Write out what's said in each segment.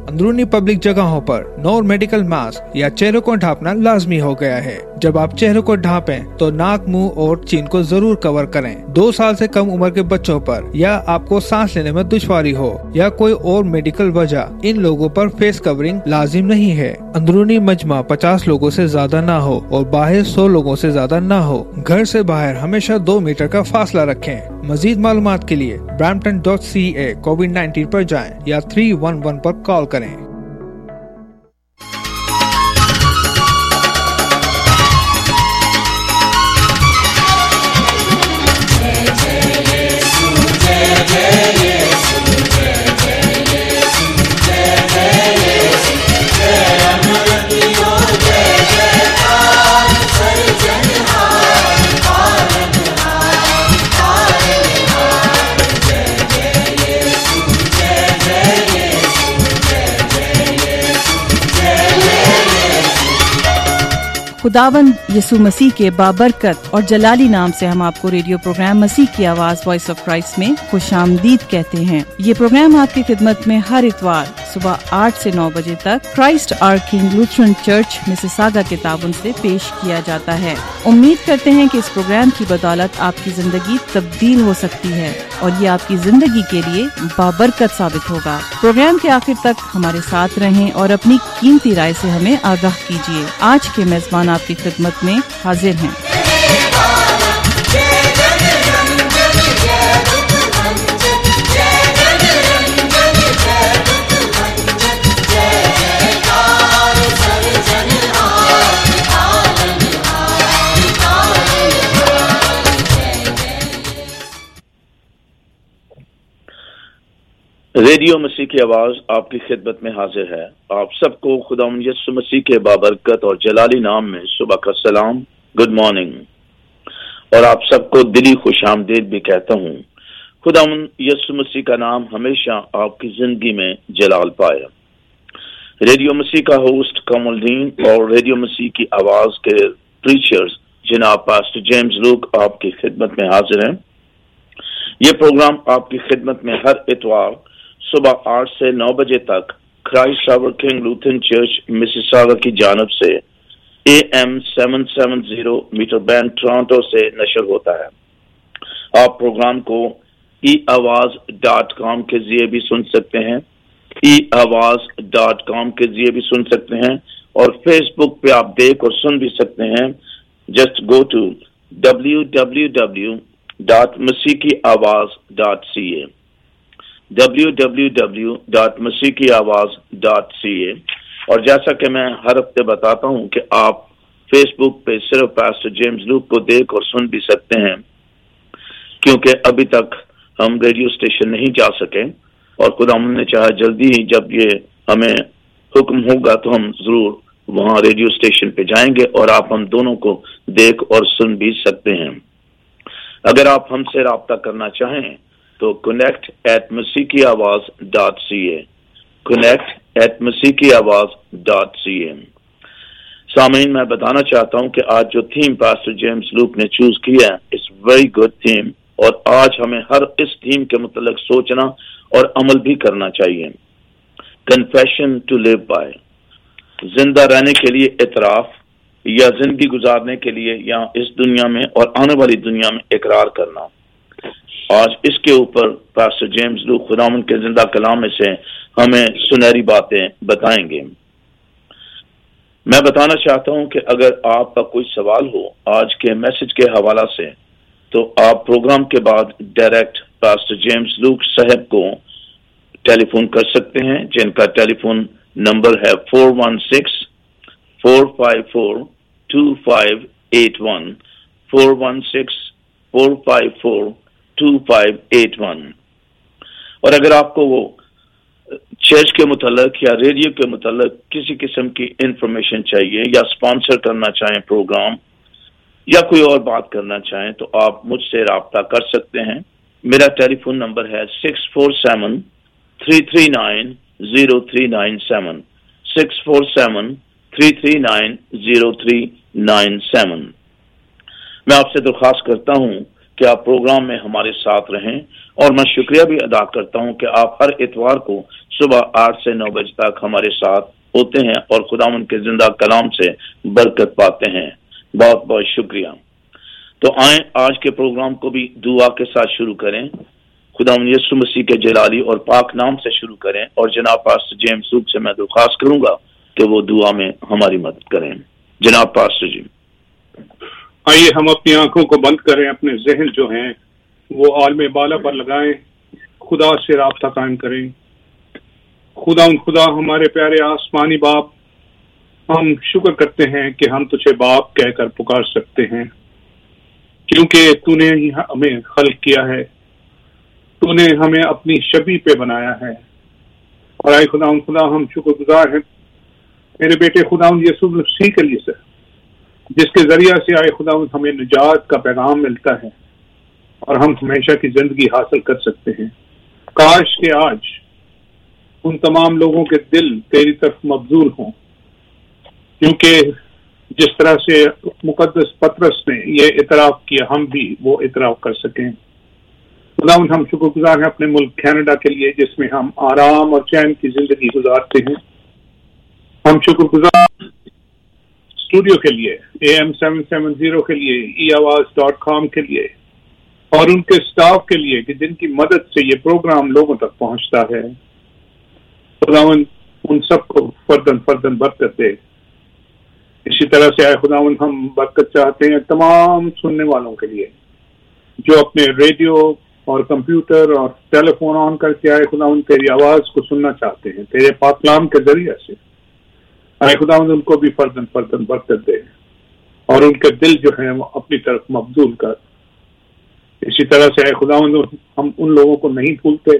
अंदरूनी पब्लिक जगहों पर नो मेडिकल मास्क या चेहरे को ढांपना लाजमी हो गया है। जब आप चेहरे को ढांपें तो नाक, मुंह और चीन को जरूर कवर करें। 2 साल से कम उम्र के बच्चों पर या आपको सांस लेने में दुश्वारी हो या कोई और मेडिकल वजह, इन लोगों पर फेस कवरिंग लाजिम नहीं है। अंदरूनी मजमा 50 लोगों से ज्यादा ना हो और बाहर 100 लोगों से ज्यादा ना हो। घर से बाहर हमेशा 2 मीटर का फासला रखें। मजीद मालूमात के लिए brampton.ca COVID-19 पर जाएं या 311 पर कॉल करें। खुदावंद यीशु मसीह के बाबरकत और जलाली नाम से हम आपको रेडियो प्रोग्राम मसीह की आवाज वॉइस ऑफ क्राइस्ट में खुशामदीद कहते हैं। ये प्रोग्राम आपकी खिदमत में हर इतवार सुबह 8 से 9 बजे तक Christ our King Lutheran Church Mississauga के ताबन से पेश किया जाता है। उम्मीद करते हैं कि इस प्रोग्राम की बदौलत आपकी जिंदगी तब्दील हो सकती है और ये आपकी जिंदगी के लिए बाबरकत साबित होगा। प्रोग्राम के आखिर तक हमारे साथ रहें और अपनी कीमती राय से हमें आगाह कीजिए। आज के मेजबान आपकी खिदमत में हाजिर हैं। रेडियो मसीह की आवाज आपकी खिदमत में हाजिर है। आप सबको खुदावंद यीशु मसीह के बाबरकत और जलाली नाम में सुबह का सलाम, गुड मॉर्निंग, और आप सबको दिली खुशामदीद भी कहता हूँ। खुदावंद यीशु मसीह का नाम हमेशा आपकी जिंदगी में जलाल पाए। रेडियो मसीह का होस्ट कमलदीन और रेडियो मसीह की आवाज के प्रीचर्स जनाब पास्टर जेम्स लूक आपकी खिदमत में हाजिर हैं। ये प्रोग्राम आपकी खिदमत में हर इतवार सुबह 8 से 9 बजे तक Christ our King Lutheran Church Mississauga की जानब से AM 770 मीटर बैंड टोरंटो से नशर होता है। आप प्रोग्राम को eawaz.com के जरिए भी सुन सकते हैं, eawaz.com के जरिए भी सुन सकते हैं और फेसबुक पे आप देख और सुन भी सकते हैं। Just go to www.masikiawaz.ca www.masikiawaz.ca। और जैसा कि मैं हर हफ्ते बताता हूं कि आप फेसबुक पे सिर्फ पास्टर जेम्स लूक को देख और सुन भी सकते हैं, क्योंकि अभी तक हम रेडियो स्टेशन नहीं जा सके और खुदावंद ने चाहा जल्दी ही जब ये हमें हुक्म होगा तो हम जरूर वहां रेडियो स्टेशन पे जाएंगे और आप हम दोनों को देख और सुन भी सकते हैं। अगर आप हमसे राब्ता करना चाहें तो connect@masikiawaz.ca connect@masikiawaz.ca। सामीन, मैं बताना चाहता हूं कि आज जो थीम पास्टर जेम्स लूक ने चूज किया है इट्स वेरी गुड थीम, और आज हमें हर इस थीम के मुतालिक सोचना और अमल भी करना चाहिए। कन्फेशन टू लिव बाय, जिंदा रहने के लिए इतराफ या जिंदगी गुजारने के लिए या इस दुनिया में और आने वाली दुनिया में इकरार करना। आज इसके ऊपर पास्टर जेम्स लूक खुदावंद के जिंदा कलाम में से हमें सुनहरी बातें बताएंगे। मैं बताना चाहता हूं कि अगर आपका कोई सवाल हो आज के मैसेज के हवाला से तो आप प्रोग्राम के बाद डायरेक्ट पास्टर जेम्स लूक साहब को टेलीफोन कर सकते हैं, जिनका टेलीफोन नंबर है 416-454-2581 416-454-2581। और अगर आपको वो चर्च के मुतालिक या रेडियो के मुतालिक किसी किस्म की इंफॉर्मेशन चाहिए या स्पॉन्सर करना चाहें प्रोग्राम या कोई और बात करना चाहें तो आप मुझसे राब्ता कर सकते हैं। मेरा टेलीफोन नंबर है 647-339-0397 647-339-0397। मैं आपसे दरख्वास्त करता हूं کہ آپ پروگرام میں ہمارے ساتھ رہیں، اور میں شکریہ بھی ادا کرتا ہوں کہ آپ ہر اتوار کو صبح 8 سے 9 بجے تک ہمارے ساتھ ہوتے ہیں اور خداوند کے زندہ کلام سے برکت پاتے ہیں۔ بہت بہت شکریہ۔ تو آئیں آج کے پروگرام کو بھی دعا کے ساتھ شروع کریں۔ خداوند یسوع مسیح کے جلالی اور پاک نام سے شروع کریں، اور جناب پاسٹر جیمز لوک سے میں درخواست کروں گا کہ وہ دعا میں ہماری مدد کریں۔ جناب پاسٹر جی۔ آئیے ہم اپنی آنکھوں کو بند کریں، اپنے ذہن جو ہیں وہ عالم بالا پر لگائیں، خدا سے رابطہ قائم کریں۔ خدا ہمارے پیارے آسمانی باپ، ہم شکر کرتے ہیں کہ ہم تجھے باپ کہہ کر پکار سکتے ہیں، کیونکہ تو نے ہی ہمیں خلق کیا ہے، تو نے ہمیں اپنی شبیہ پہ بنایا ہے۔ اور آئے خدا ہم شکر گزار ہیں میرے بیٹے خدا یسوع مسیح کے لیے سے، جس کے ذریعہ سے آئے خدا ہمیں نجات کا پیغام ملتا ہے اور ہم ہمیشہ کی زندگی حاصل کر سکتے ہیں۔ کاش کہ آج ان تمام لوگوں کے دل تیری طرف مبذول ہوں، کیونکہ جس طرح سے مقدس پطرس نے یہ اعتراف کیا، ہم بھی وہ اعتراف کر سکیں۔ خدا ہم شکر گزار ہیں اپنے ملک کینیڈا کے لیے، جس میں ہم آرام اور چین کی زندگی گزارتے ہیں۔ ہم شکر گزار اسٹوڈیو کے لیے، AM 770 کے لیے، eAwaz.com کے لیے، اور ان کے سٹاف کے لیے کہ جن کی مدد سے یہ پروگرام لوگوں تک پہنچتا ہے۔ خداوند ان سب کو فردن برکت دے۔ اسی طرح سے آئے خداوند ہم برکت چاہتے ہیں تمام سننے والوں کے لیے جو اپنے ریڈیو اور کمپیوٹر اور ٹیلی فون آن کر کے آئے خداوند تیری آواز کو سننا چاہتے ہیں تیرے پاک کلام کے ذریعے سے۔ آئے خداوند ان کو بھی فردن برکت دے اور ان کے دل جو ہیں وہ اپنی طرف مبذول کر۔ اسی طرح سے آئے خداوند ہم ان لوگوں کو نہیں بھولتے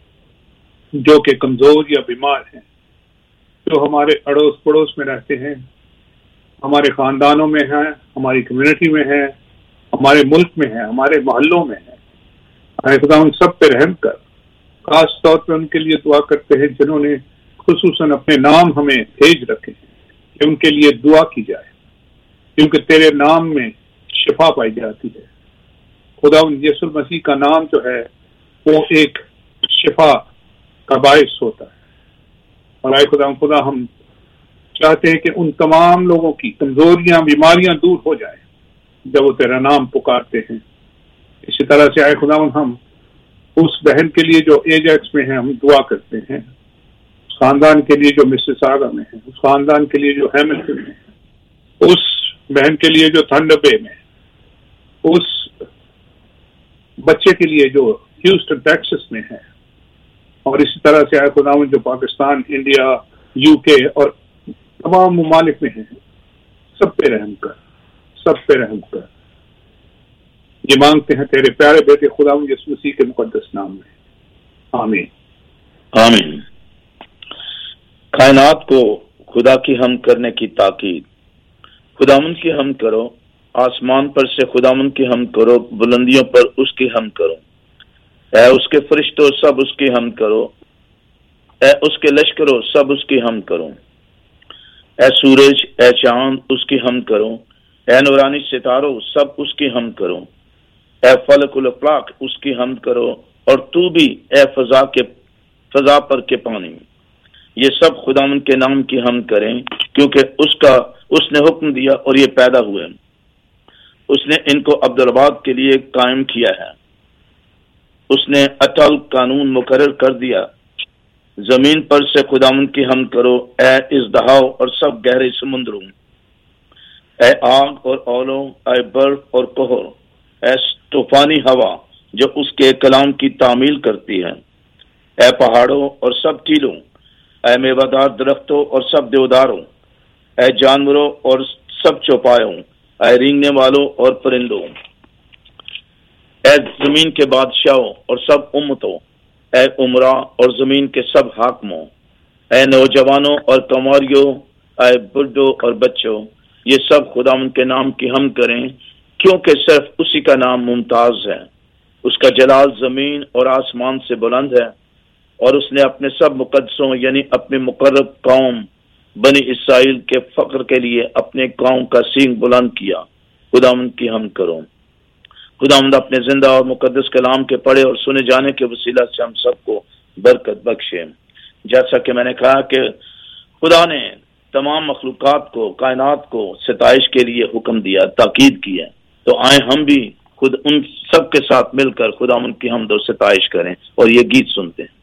جو کہ کمزور یا بیمار ہیں، جو ہمارے اڑوس پڑوس میں رہتے ہیں، ہمارے خاندانوں میں ہیں، ہماری کمیونٹی میں ہیں، ہمارے ملک میں ہیں، ہمارے محلوں میں ہیں۔ اے خدا ان سب پہ رحم کر۔ خاص طور پہ ان کے لیے دعا کرتے ہیں جنہوں نے خصوصاً اپنے نام ہمیں بھیج رکھے ہیں کہ ان کے لیے دعا کی جائے، کیونکہ تیرے نام میں شفا پائی جاتی ہے۔ خدا یسوع مسیح کا نام جو ہے وہ ایک شفا کا باعث ہوتا ہے۔ اور اے خدا ہم چاہتے ہیں کہ ان تمام لوگوں کی کمزوریاں، بیماریاں دور ہو جائیں جب وہ تیرا نام پکارتے ہیں۔ اسی طرح سے آئے خدا ہم اس بہن کے لیے جو ایجیکس میں ہے ہم دعا کرتے ہیں، اس خاندان کے لیے جو مسیساگا میں ہے، اس خاندان کے لیے جو ہیملٹن میں ہے، اس بہن کے لیے جو تھنڈر بے میں، اس بچے کے لیے جو ہیوسٹن ٹیکسس میں ہے، اور اسی طرح سے آئے خدا جو پاکستان، انڈیا، UK اور تمام ممالک میں ہیں، سب پہ رحم کر، سب پہ رحم کر۔ یہ مانگتے ہیں تیرے پیارے بیٹے خدا یسوع مسیح کے مقدس نام میں، آمین آمین۔ کائنات کو خدا کی حمد کرنے کی تاکید۔ خداوند کی حمد کرو، آسمان پر سے خداوند کی حمد کرو، بلندیوں پر اس کی حمد کرو، اے اس کے فرشتوں سب اس کی حمد کرو، اے اس کے لشکروں سب اس کی حمد کرو، اے سورج، اے چاند اس کی حمد کرو، اے نورانی ستاروں سب اس کی حمد کرو، اے فلک الافلاق اس کی حمد کرو، اور تو بھی اے فضا پر کے پانی، یہ سب خداوند کے نام کی حمد کریں، کیونکہ اس نے حکم دیا اور یہ پیدا ہوئے، اس نے ان کو عبدالآباد کے لیے قائم کیا ہے، اس نے اٹل قانون مقرر کر دیا۔ زمین پر سے خداوند کی حمد کرو، اے ازدہاؤ اور سب گہرے سمندروں، اے آگ اور اولو، اے برف اور کوہر، اے طوفانی ہوا جو اس کے کلام کی تعمیل کرتی ہے، اے پہاڑوں اور سب ٹیلوں، اے میوہ درختوں اور سب دیوداروں، اے جانوروں اور سب چوپایوں، اے رینگنے والوں اور پرندوں، اے زمین کے بادشاہوں اور سب امتوں، اے عمرا اور زمین کے سب حاکموں، اے نوجوانوں اور کنواریوں، اے بڈھوں اور بچوں، یہ سب خداوند کے نام کی حمد کریں، کیونکہ صرف اسی کا نام ممتاز ہے، اس کا جلال زمین اور آسمان سے بلند ہے، اور اس نے اپنے سب مقدسوں یعنی اپنے مقرب قوم بنی اسرائیل کے فخر کے لیے اپنے قوم کا سینگ بلند کیا۔ خداوند کی حمد کرو۔ खुदावंद अपने जिंदा और मुकद्दस कलाम के पढ़े और सुने जाने के वसीला से हम सबको बरकत बख्शे। जैसा कि मैंने कहा कि खुदा ने तमाम मखलूकात को, कायनात को सताइश के लिए हुक्म दिया, ताकीद की है, तो आए हम भी खुद उन सब के साथ मिलकर खुदावंद की हमद और सताइश करें और ये गीत सुनते हैं।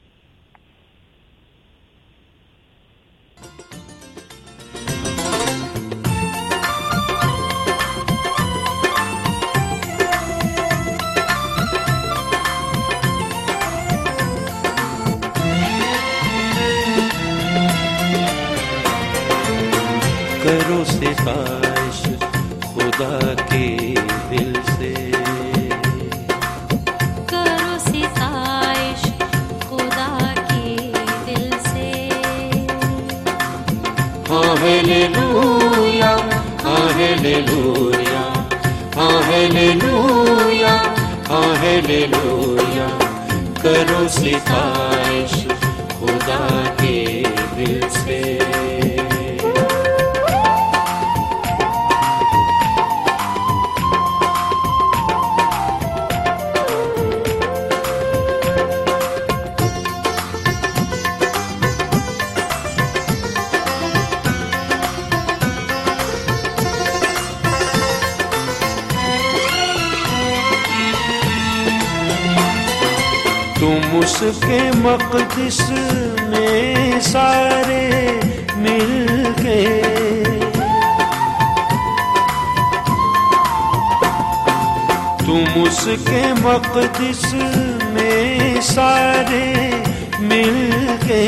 करो सिफारिश खुदा के दिल से, करो सिफारिश खुदा के दिल से। हालेलुया हालेलुया हालेलुया हालेलुया, करो सिफारिश खुदा के दिल से। तुम उसके मक़दिस में सारे मिलके, तुम उसके मक़दिस में सारे मिलके,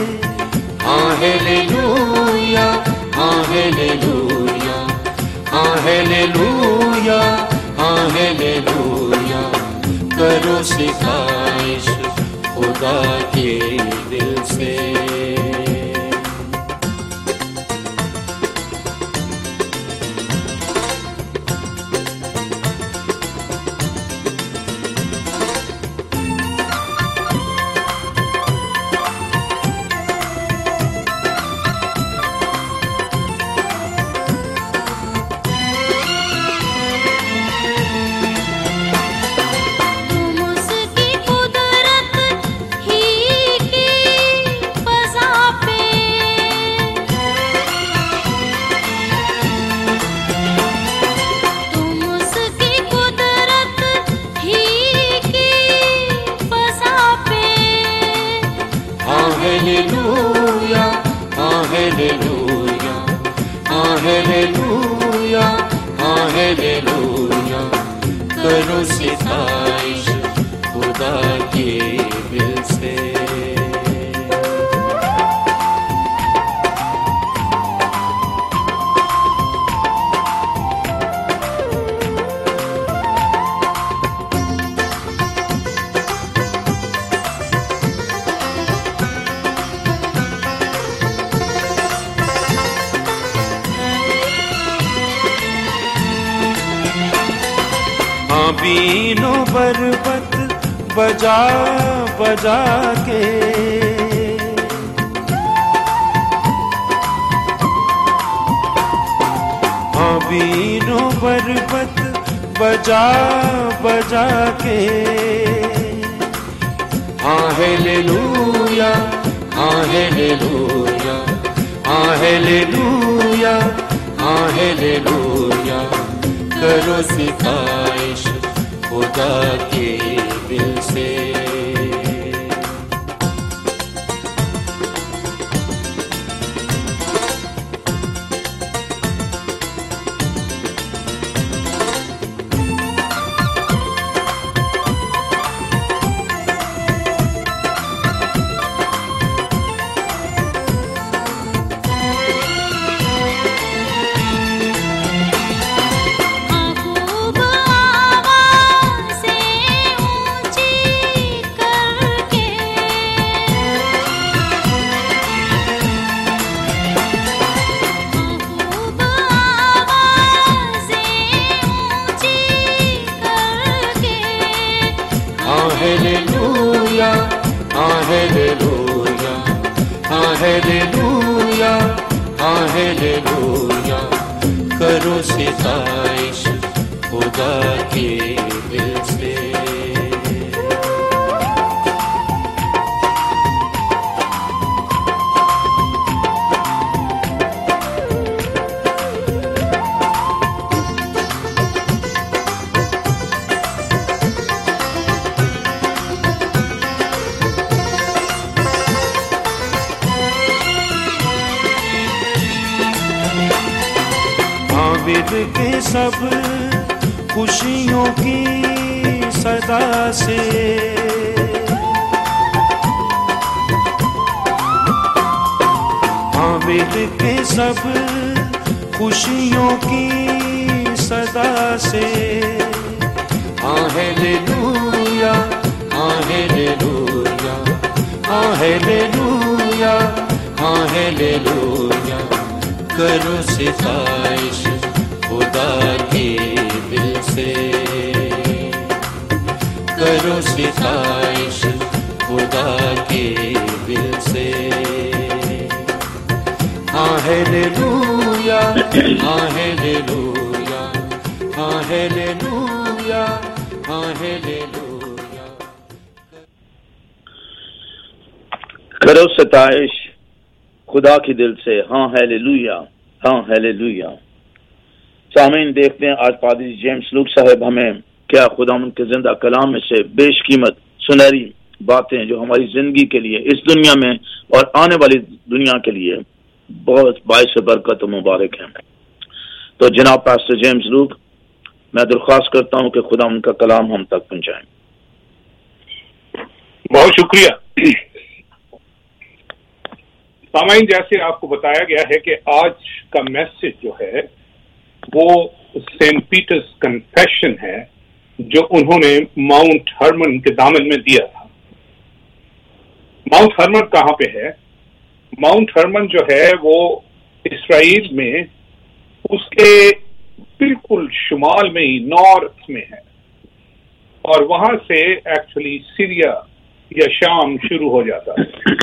हालेलुया हालेलुया हालेलुया हालेलुया, करो सिफारिश खुदा के दिल से। हालेलुया हालेलुया हालेलुया हालेलुया, करो सिफारिश खुदा के दिल से। बीनो बरबत बजा बजा के, हाँ बीनो बरबत बजा बजा के, हालेलुया हालेलुया हालेलुया हालेलुया, करो सिफारिश खुदा के दिल से। हालेलुया हालेलुया हालेलुया हालेलुया, करो सिफारिश خدا کے دل سے. کے سب خوشیوں کی صدا سے حامد کے سب خوشیوں کی صدا سے ہاللویا ہاللویا ہاللویا ہاللویا کرو ستائش خدا کے دل سے کرو ستائش خدا کے دل سے ہاللویا ہاللویا ہاللویا ہاللویا کرو ستائش خدا کی دل سے. ہاں ہیلیلویا ہاں ہیلیلویا. سامعین دیکھتے ہیں آج پادری جیمز لوک صاحب ہمیں کیا خداوند کے زندہ کلام میں سے بیش قیمت سنہری باتیں جو ہماری زندگی کے لیے اس دنیا میں اور آنے والی دنیا کے لیے بہت باعث برکت و مبارک ہیں. تو جناب پاسٹر جیمز لوک میں درخواست کرتا ہوں کہ خداوند کا کلام ہم تک پہنچائیں. بہت شکریہ. سامعین جیسے آپ کو بتایا گیا ہے کہ آج کا میسج جو ہے وہ سینٹ پیٹرز کنفیشن ہے جو انہوں نے ماؤنٹ ہرمن کے دامن میں دیا تھا. ماؤنٹ ہرمن کہاں پہ ہے؟ ماؤنٹ ہرمن جو ہے وہ اسرائیل میں اس کے بالکل شمال میں ہی نارتھ میں ہے اور وہاں سے ایکچولی سیریا یا شام شروع ہو جاتا ہے.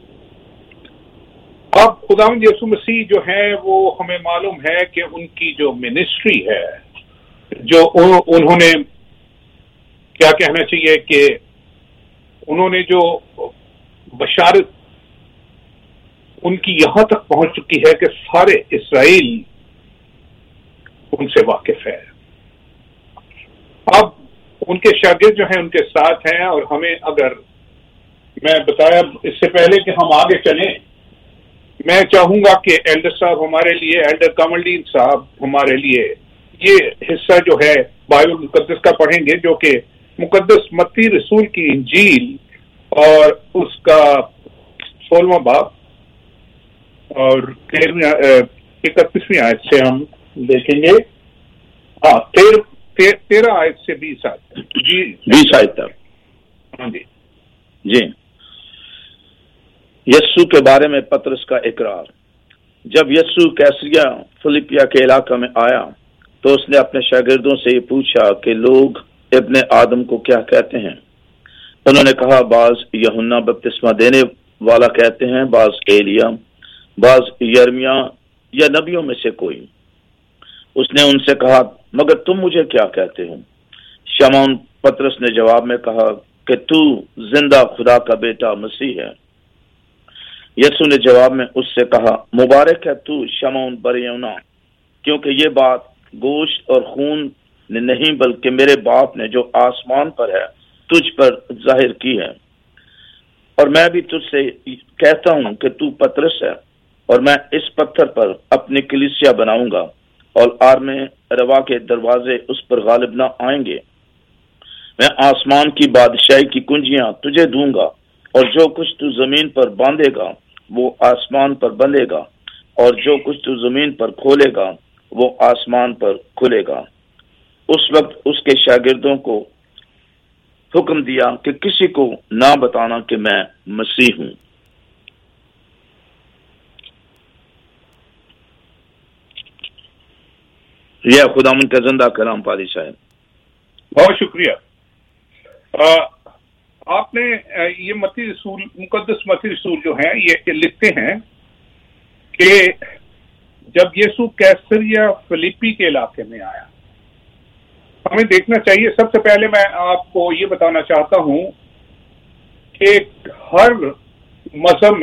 اب خداوند یسوع مسیح جو ہیں وہ ہمیں معلوم ہے کہ ان کی جو منسٹری ہے جو انہوں نے کیا کہنا چاہیے کہ انہوں نے جو بشارت ان کی یہاں تک پہنچ چکی ہے کہ سارے اسرائیل ان سے واقف ہے. اب ان کے شاگرد جو ہیں ان کے ساتھ ہیں اور ہمیں اگر میں بتایا اس سے پہلے کہ ہم آگے چلیں میں چاہوں گا کہ ایلڈر صاحب ہمارے لیے ایلڈر کملدین صاحب ہمارے لیے یہ حصہ جو ہے بائبل مقدس کا پڑھیں گے جو کہ مقدس متی رسول کی انجیل اور اس کا 16واں باب اور 31ویں آیت سے ہم دیکھیں گے. 13 آیت سے 20 آیت. جی 20 آیت تک. ہاں جی جی. یسوع کے بارے میں پطرس کا اقرار. جب یسوع کیسریا فلپیا کے علاقہ میں آیا تو اس نے اپنے شاگردوں سے یہ پوچھا کہ لوگ ابن آدم کو کیا کہتے ہیں. انہوں نے کہا بعض یوحنا بپتسمہ دینے والا کہتے ہیں, بعض ایلیا, بعض یرمیا یا نبیوں میں سے کوئی. اس نے ان سے کہا مگر تم مجھے کیا کہتے ہو؟ شمعون پطرس نے جواب میں کہا کہ تو زندہ خدا کا بیٹا مسیح ہے. یسوع نے جواب میں اس سے کہا مبارک ہے تو شمعون بریونا, کیونکہ یہ بات گوشت اور خون نے نہیں بلکہ میرے باپ نے جو آسمان پر ہے تجھ پر ظاہر کی ہے. اور میں بھی تجھ سے کہتا ہوں کہ تو پطرس ہے اور میں اس پتھر پر اپنی کلیسیا بناؤں گا اور آرم روا کے دروازے اس پر غالب نہ آئیں گے. میں آسمان کی بادشاہی کی کنجیاں تجھے دوں گا اور جو کچھ تو زمین پر باندھے گا وہ آسمان پر بندھے گا اور جو کچھ تو زمین پر کھولے گا وہ آسمان پر کھلے گا. اس وقت اس کے شاگردوں کو حکم دیا کہ کسی کو نہ بتانا کہ میں مسیح ہوں. یہ خداوند کا زندہ کلام پادری صاحب. بہت شکریہ. آپ نے یہ متی رسول مقدس متی رسول جو ہیں یہ لکھتے ہیں کہ جب یسوع کیسریا فلیپی کے علاقے میں آیا ہمیں دیکھنا چاہیے. سب سے پہلے میں آپ کو یہ بتانا چاہتا ہوں کہ ہر مذہب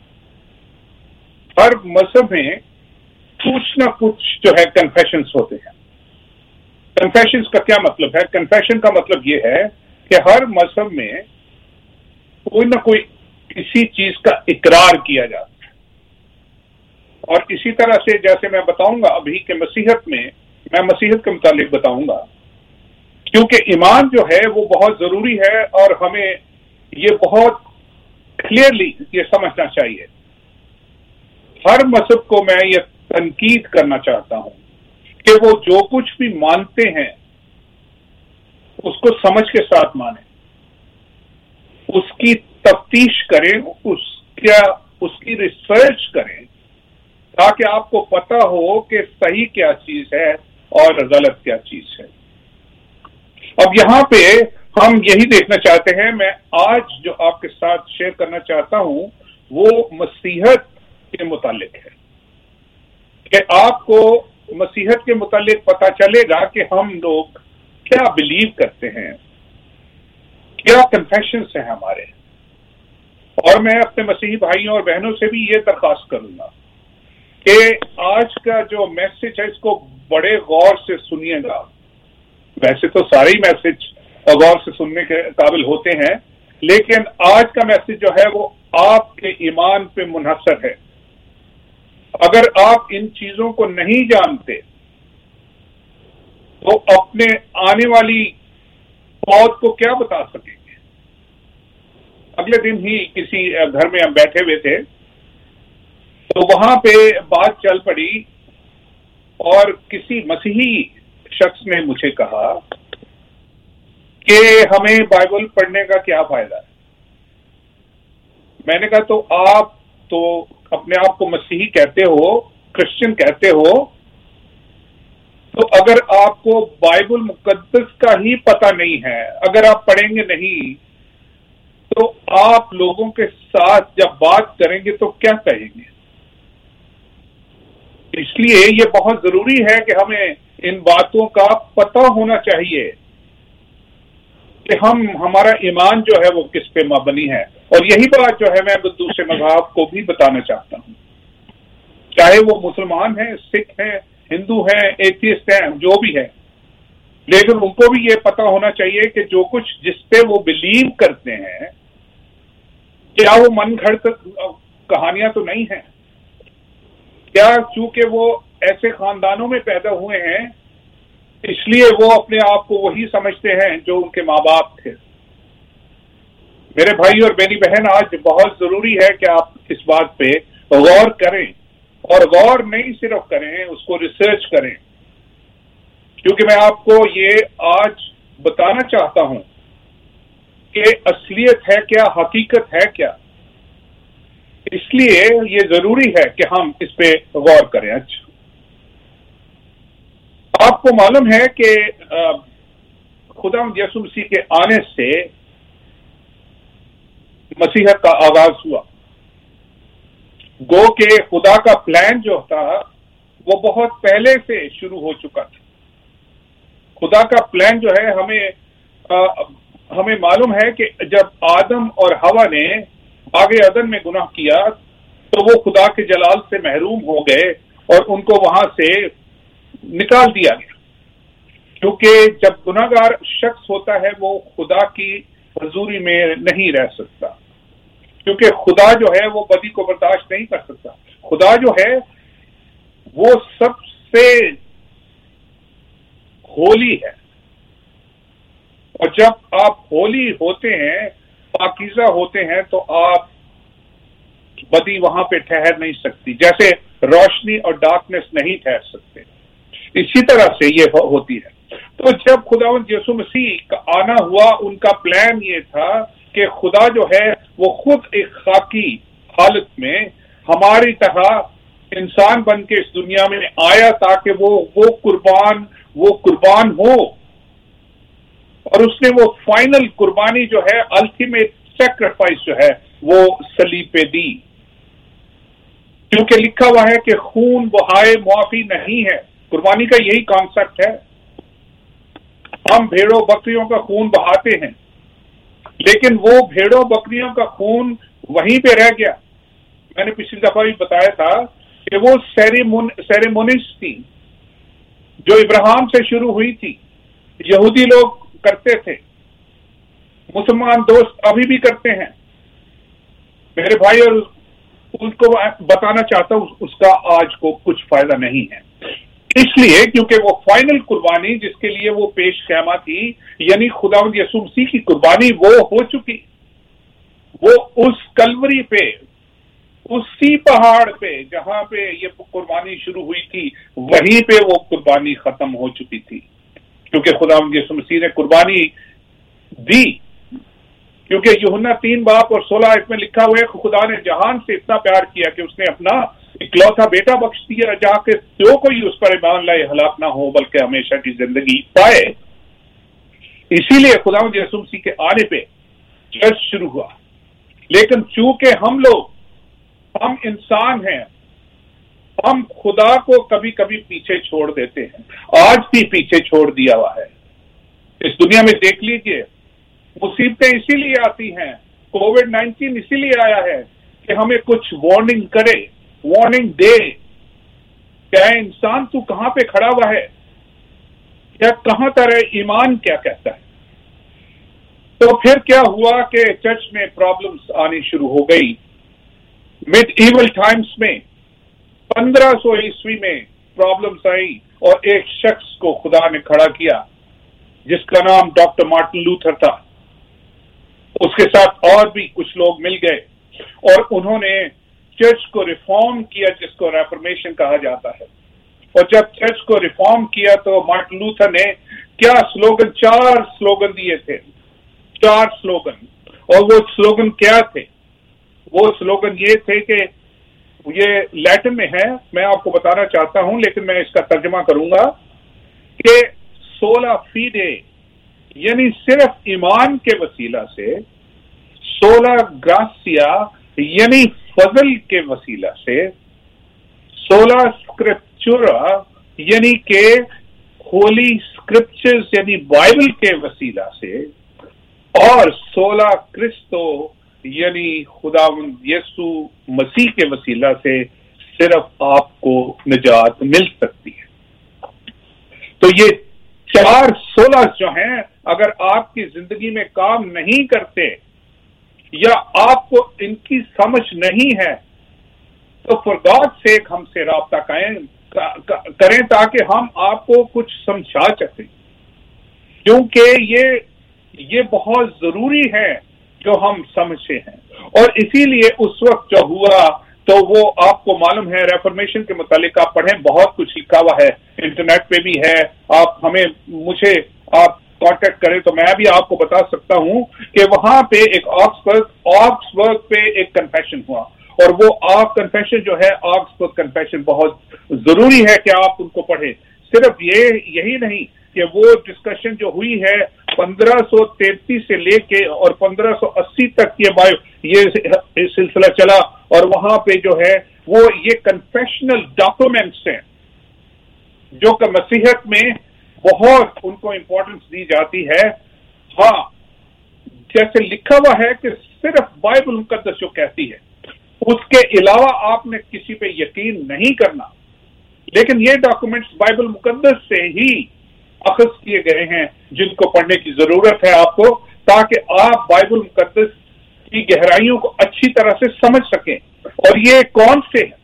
میں کچھ نہ کچھ جو ہے کنفیشنز ہوتے ہیں. کنفیشنز کا کیا مطلب ہے؟ کنفیشن کا مطلب یہ ہے کہ ہر مذہب میں کوئی نہ کوئی کسی چیز کا اقرار کیا جاتا ہے. اور اسی طرح سے جیسے میں بتاؤں گا ابھی کہ مسیحیت میں میں مسیحیت کے متعلق بتاؤں گا، کیونکہ ایمان جو ہے وہ بہت ضروری ہے اور ہمیں یہ بہت کلیئرلی یہ سمجھنا چاہیے. ہر مذہب کو میں یہ تنقید کرنا چاہتا ہوں کہ وہ جو کچھ بھی مانتے ہیں اس کو سمجھ کے ساتھ مانیں، اس کی تفتیش کریں، اس کی ریسرچ کریں تاکہ آپ کو پتا ہو کہ صحیح کیا چیز ہے اور غلط کیا چیز ہے. اب یہاں پہ ہم یہی دیکھنا چاہتے ہیں. میں آج جو آپ کے ساتھ شیئر کرنا چاہتا ہوں وہ مسیحیت کے متعلق ہے کہ آپ کو مسیحیت کے متعلق پتا چلے گا کہ ہم لوگ کیا بلیو کرتے ہیں، کیا کنفیشنز ہیں ہمارے. اور میں اپنے مسیحی بھائیوں اور بہنوں سے بھی یہ درخواست کروں گا کہ آج کا جو میسج ہے اس کو بڑے غور سے سنیے گا. ویسے تو سارے ہی میسج غور سے سننے کے قابل ہوتے ہیں، لیکن آج کا میسج جو ہے وہ آپ کے ایمان پہ منحصر ہے. اگر آپ ان چیزوں کو نہیں جانتے تو اپنے آنے والی موت کو کیا بتا سکیں گے؟ اگلے دن ہی کسی گھر میں ہم بیٹھے ہوئے تھے تو وہاں پہ بات چل پڑی اور کسی مسیحی شخص نے مجھے کہا کہ ہمیں بائبل پڑھنے کا کیا فائدہ ہے. میں نے کہا تو آپ تو اپنے آپ کو مسیحی کہتے ہو، کرسچن کہتے ہو، تو اگر آپ کو بائبل مقدس کا ہی پتہ نہیں ہے، اگر آپ پڑھیں گے نہیں تو آپ لوگوں کے ساتھ جب بات کریں گے تو کیا کہیں گے؟ اس لیے یہ بہت ضروری ہے کہ ہمیں ان باتوں کا پتہ ہونا چاہیے کہ ہمارا ایمان جو ہے وہ کس پہ مبنی ہے. اور یہی بات جو ہے میں دوسرے مذہب کو بھی بتانا چاہتا ہوں، چاہے وہ مسلمان ہیں، سکھ ہیں، ہندو ہیں، ایتھیسٹ ہیں، جو بھی ہے، لیکن ان کو بھی یہ پتہ ہونا چاہیے کہ جو کچھ جس پہ وہ بلیو کرتے ہیں کیا وہ من گھڑت کہانیاں تو نہیں ہیں، کیا چونکہ وہ ایسے خاندانوں میں پیدا ہوئے ہیں اس لیے وہ اپنے آپ کو وہی سمجھتے ہیں جو ان کے ماں باپ تھے. میرے بھائی اور میری بہن، آج بہت ضروری ہے کہ آپ اس بات پہ غور کریں، اور غور نہیں صرف کریں، اس کو ریسرچ کریں، کیونکہ میں آپ کو یہ آج بتانا چاہتا ہوں کہ اصلیت ہے کیا، حقیقت ہے کیا. اس لیے یہ ضروری ہے کہ ہم اس پہ غور کریں. اچھا، آپ کو معلوم ہے کہ خداوند یسوع مسیح کے آنے سے مسیحیت کا آغاز ہوا. گو کہ خدا کا پلان جو تھا وہ بہت پہلے سے شروع ہو چکا تھا. خدا کا پلان جو ہے ہمیں معلوم ہے کہ جب آدم اور حوا نے باغ عدن میں گناہ کیا تو وہ خدا کے جلال سے محروم ہو گئے اور ان کو وہاں سے نکال دیا گیا، کیونکہ جب گناہ گار شخص ہوتا ہے وہ خدا کی حضوری میں نہیں رہ سکتا، کیونکہ خدا جو ہے وہ بدی کو برداشت نہیں کر سکتا. خدا جو ہے وہ سب سے ہولی ہے، اور جب آپ ہولی ہوتے ہیں، پاکیزہ ہوتے ہیں، تو آپ بدی وہاں پہ ٹھہر نہیں سکتی، جیسے روشنی اور ڈارکنیس نہیں ٹھہر سکتے. اسی طرح سے یہ ہوتی ہے. تو جب خداوند یسوع مسیح کا آنا ہوا، ان کا پلان یہ تھا کہ خدا جو ہے وہ خود ایک خاکی حالت میں ہماری طرح انسان بن کے اس دنیا میں آیا تاکہ وہ قربان ہو، اور اس نے وہ فائنل قربانی جو ہے، الٹیمیٹ سیکریفائس جو ہے وہ صلیب پہ دی. کیونکہ لکھا ہوا ہے کہ خون بہائے معافی نہیں ہے. قربانی کا یہی کانسیپٹ ہے. हम भेड़ों बकरियों का खून बहाते हैं, लेकिन वो भेड़ों बकरियों का खून वहीं पे रह गया। मैंने पिछली दफा भी बताया था कि वो सेरेमोनीज थी जो इब्राहिम से शुरू हुई थी, यहूदी लोग करते थे, मुसलमान दोस्त अभी भी करते हैं मेरे भाई, और उसको बताना चाहता हूं उसका आज को कुछ फायदा नहीं है, इसलिए क्योंकि वो फाइनल कुर्बानी जिसके लिए वो पेश क़यामा थी, यानी खुदावंद यीशु मसीह की कुर्बानी, वो हो चुकी। वो उस कलवरी पे, उसी पहाड़ पे जहां पे ये कुर्बानी शुरू हुई थी, वहीं पे वो कुर्बानी खत्म हो चुकी थी, क्योंकि खुदावंद यीशु मसीह ने कुर्बानी दी। क्योंकि यूहन्ना 3:16 में लिखा हुआ है कि खुदा ने जहान से इतना प्यार किया कि उसने अपना इकलौता बेटा बख्श दिया, जहां के जो कोई उस पर ईमान लाए हलाक ना हो बल्कि हमेशा की जिंदगी पाए। इसीलिए खुदावंद यीशु मसीह के आने पे चर्च शुरू हुआ। लेकिन चूंकि हम इंसान हैं, हम खुदा को कभी कभी पीछे छोड़ देते हैं, आज भी पीछे छोड़ दिया हुआ है। इस दुनिया में देख लीजिए, मुसीबतें इसीलिए आती हैं, कोविड-19 इसीलिए आया है कि हमें कुछ वार्निंग करे, वार्निंग दे, क्या इंसान तू कहां पे खड़ा हुआ है, क्या कहां तेरा ईमान क्या कहता है। तो फिर क्या हुआ कि चर्च में प्रॉब्लम्स आनी शुरू हो गई। मिडीवल टाइम्स में 1500 ईस्वी में प्रॉब्लम्स आई और एक शख्स को खुदा ने खड़ा किया जिसका नाम डॉक्टर मार्टिन लूथर था। उसके साथ और भी कुछ लोग मिल गए और उन्होंने चर्च को रिफॉर्म किया, जिसको रेफॉर्मेशन कहा जाता है। और जब चर्च को रिफॉर्म किया तो मार्टिन लूथर ने क्या स्लोगन, 4 स्लोगन दिए थे, 4 स्लोगन। और वो स्लोगन क्या थे? वो स्लोगन ये थे कि ये लैटिन में है, मैं आपको बताना चाहता हूं लेकिन मैं इसका तर्जुमा करूंगा कि सोला फीडे, यानी सिर्फ ईमान के वसीला से, सोला ग्रासिया यानी फजल के वसीला से, सोला स्क्रिप्चुरा यानी के होली स्क्रिप्चर्स यानी बाइबल के वसीला से, और सोला क्रिस्तो यानी खुदावंद यीशु मसीह के वसीला से सिर्फ आपको निजात मिल सकती है। तो ये 4 सोला जो हैं, अगर आपकी जिंदगी में काम नहीं करते या आपको इनकी समझ नहीं है तो फॉर गॉड सेक हमसे राब्ता करें ताकि हम आपको कुछ समझा सकें, क्योंकि ये बहुत जरूरी है जो हम समझे हैं। और इसीलिए उस वक्त जो हुआ तो वो आपको मालूम है, रेफॉर्मेशन के मुतालिक आप पढ़ें, बहुत कुछ लिखा हुआ है, इंटरनेट पे भी है। आप मुझे आप कांटेक्ट करें तो मैं भी आपको बता सकता हूं कि वहां पे एक ऑक्सफोर्ड पे एक कन्फेशन हुआ, और वो कन्फेशन जो है, ऑक्सफोर्ड कन्फेशन, बहुत जरूरी है कि आप उनको पढ़ें। सिर्फ यही नहीं कि वो डिस्कशन जो हुई है 1533 से लेके और 1580 तक ये सिलसिला चला, और वहां पे जो है वो ये कन्फेशनल डॉक्यूमेंट्स हैं जो कि मसीहत में बहुत उनको इंपॉर्टेंस दी जाती है। हाँ, जैसे लिखा हुआ है कि सिर्फ बाइबल मुकद्दस जो कहती है, उसके अलावा आपने किसी पे यकीन नहीं करना। लेकिन ये डॉक्यूमेंट्स बाइबल मुकद्दस से ही अखज़ किए गए हैं, जिनको पढ़ने की जरूरत है आपको, ताकि आप बाइबल मुकद्दस की गहराइयों को अच्छी तरह से समझ सकें। और ये कौन से हैं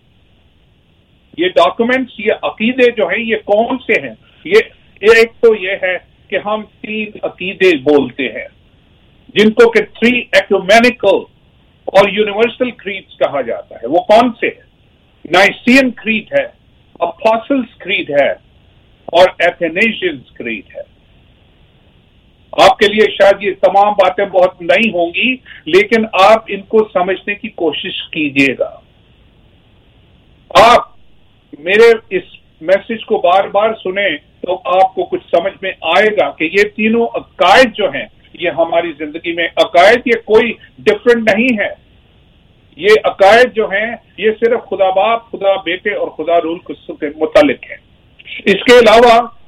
ये डॉक्यूमेंट्स, ये अकीदे जो हैं, ये कौन से हैं? ये एक तो ये है कि हम 3 अकीदे बोलते हैं, जिनको कि 3 एक्यूमेनिकल और यूनिवर्सल क्रीड्स कहा जाता है। वो कौन से है? नाइसियन क्रीड है, अपोस्टल्स क्रीड है और एथेनेशियंस क्रीड है। आपके लिए शायद ये तमाम बातें बहुत नई होंगी, लेकिन आप इनको समझने की कोशिश कीजिएगा। आप मेरे इस मैसेज को बार बार सुने तो आपको कुछ समझ में आएगा कि ये तीनों अकायद जो हैं, ये हमारी जिंदगी में अकायद, ये कोई डिफरेंट नहीं है। ये अकायद जो हैं, ये सिर्फ खुदा बाप, खुदा बेटे और खुदा रूल कुद्दूस के मुतालिक है। इसके अलावा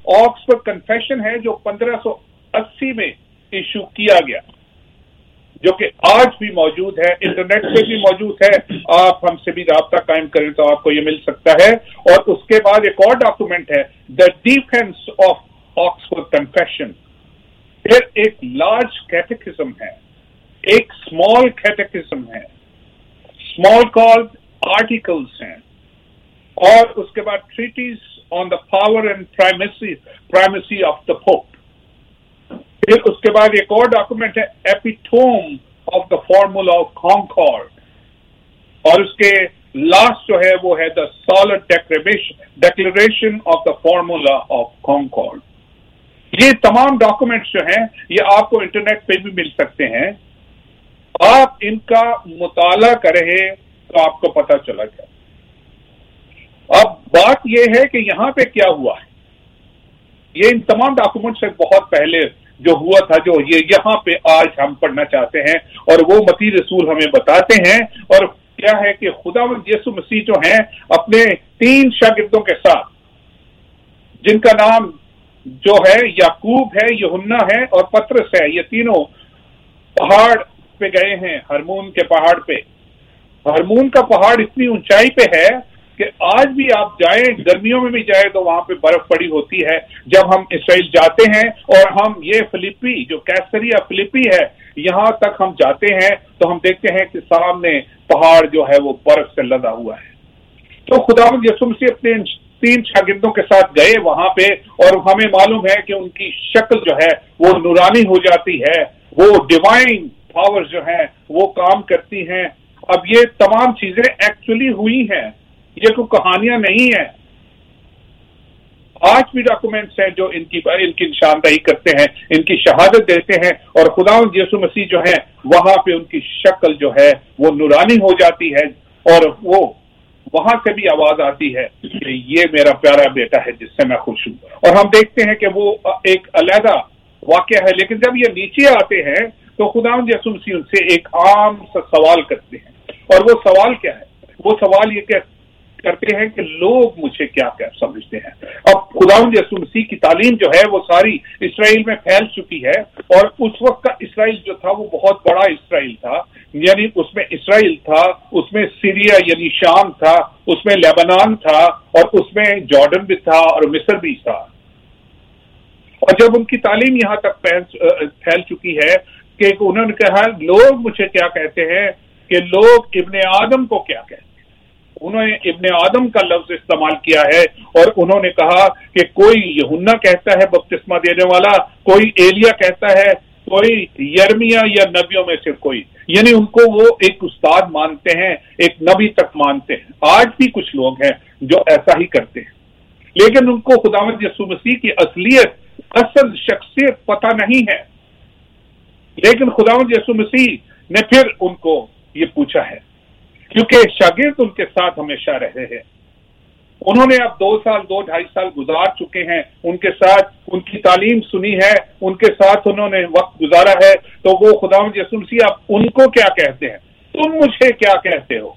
ऑक्सफोर्ड कन्फेशन है जो 1580 में इशू किया गया, जो कि आज भी मौजूद है, इंटरनेट पे भी मौजूद है, आप हमसे भी राब्ता कायम करें तो आपको ये मिल सकता है। और उसके बाद एक और डॉक्यूमेंट है, the defence of Oxford confession. फिर एक लार्ज कैटेकिज्म है, एक स्मॉल कैटेकिज्म है, स्मॉल कॉल्ड आर्टिकल्स हैं, और उसके बाद treatise on the power and primacy of the pope. फिर उसके बाद एक और डॉक्यूमेंट है, epitome of the formula of concord, और उसके लास्ट जो है वो है the solid declaration of the formula of concord. ये तमाम डॉक्यूमेंट्स जो हैं ये आपको इंटरनेट पे भी मिल सकते हैं, आप इनका मुताला करें तो आपको पता चला जाए। अब बात यह है कि यहां पे क्या हुआ है, ये इन तमाम डॉक्यूमेंट से बहुत पहले जो हुआ था, जो ये यहां पे आज हम पढ़ना चाहते हैं, और वो मती रसूल हमें बताते हैं। और क्या है कि खुदावंद यीशु मसीह जो हैं अपने 3 शागिर्दों के साथ, जिनका नाम जो है याकूब है, यूहन्ना है और पतरस है, ये तीनों पहाड़ पे गए हैं, हरमून के पहाड़ पे। हरमून का पहाड़ इतनी ऊंचाई पे है कि आज भी आप जाएं, गर्मियों में भी जाएं तो वहां पे बर्फ पड़ी होती है। जब हम इसराइल जाते हैं और हम ये फिलिपी, जो कैसरिया फिलिपी है, यहां तक हम जाते हैं तो हम देखते हैं कि सामने पहाड़ जो है वो बर्फ से लदा हुआ है। तो खुदावंद यीशु मसीह अपने 3 शागिर्दों के साथ गए वहां पे, और हमें मालूम है कि उनकी शक्ल जो है वो नूरानी हो जाती है, वो डिवाइन पावर जो है वो काम करती हैं। अब ये तमाम चीजें एक्चुअली हुई हैं, ये कोई कहानियां नहीं है। आज भी डॉक्यूमेंट्स हैं जो इनकी निशानदही करते हैं, इनकी शहादत देते हैं, और खुदावंद यीशु मसीह जो है वहां पे उनकी शक्ल जो है वो नूरानी हो जाती है, और वो वहां से भी आवाज आती है कि ये मेरा प्यारा बेटा है जिससे मैं खुश हूं। और हम देखते हैं कि वो एक अलग वाकया है। लेकिन जब ये नीचे आते हैं तो खुदावंद यीशु मसीह उनसे एक आम सा सवाल करते हैं, और वो सवाल क्या है? वो सवाल ये करते हैं कि लोग मुझे क्या क्या समझते हैं। अब खुदावंद यीशु मसीह की तालीम जो है वो सारी इसराइल में फैल चुकी है, और उस वक्त का इसराइल जो था वो बहुत बड़ा इसराइल था, यानी उसमें इसराइल था, उसमें सीरिया यानी शाम था, उसमें लेबनान था, और उसमें जॉर्डन भी था, और मिस्र भी था। और जब उनकी तालीम यहां तक फैल चुकी है कि उन्होंने कहा लोग मुझे क्या कहते हैं, कि लोग इब्ने आदम को क्या कहते हैं। उन्होंने इब्ने आदम का लफ्ज इस्तेमाल किया है, और उन्होंने कहा कि कोई यूहन्ना कहता है बपतिस्मा देने वाला, कोई एलिया कहता है, कोई यर्मिया या नबियों में से कोई, यानी उनको वो एक उस्ताद मानते हैं, एक नबी तक मानते हैं। आज भी कुछ लोग हैं जो ऐसा ही करते हैं, लेकिन उनको खुदावंद यीशु मसीह की असलियत, असल शख्सियत पता नहीं है। लेकिन खुदावंद यीशु मसीह ने फिर उनको ये पूछा है, क्योंकि शागिर्द उनके साथ हमेशा रहे हैं। उन्होंने अब 2 साल 2-2.5 साल गुजार चुके हैं, उनके साथ उनकी तालीम सुनी है, उनके साथ उन्होंने वक्त गुजारा है। तो वो खुदावंद यीशु मसीह अब उनको क्या कहते हैं? तुम मुझे क्या कहते हो?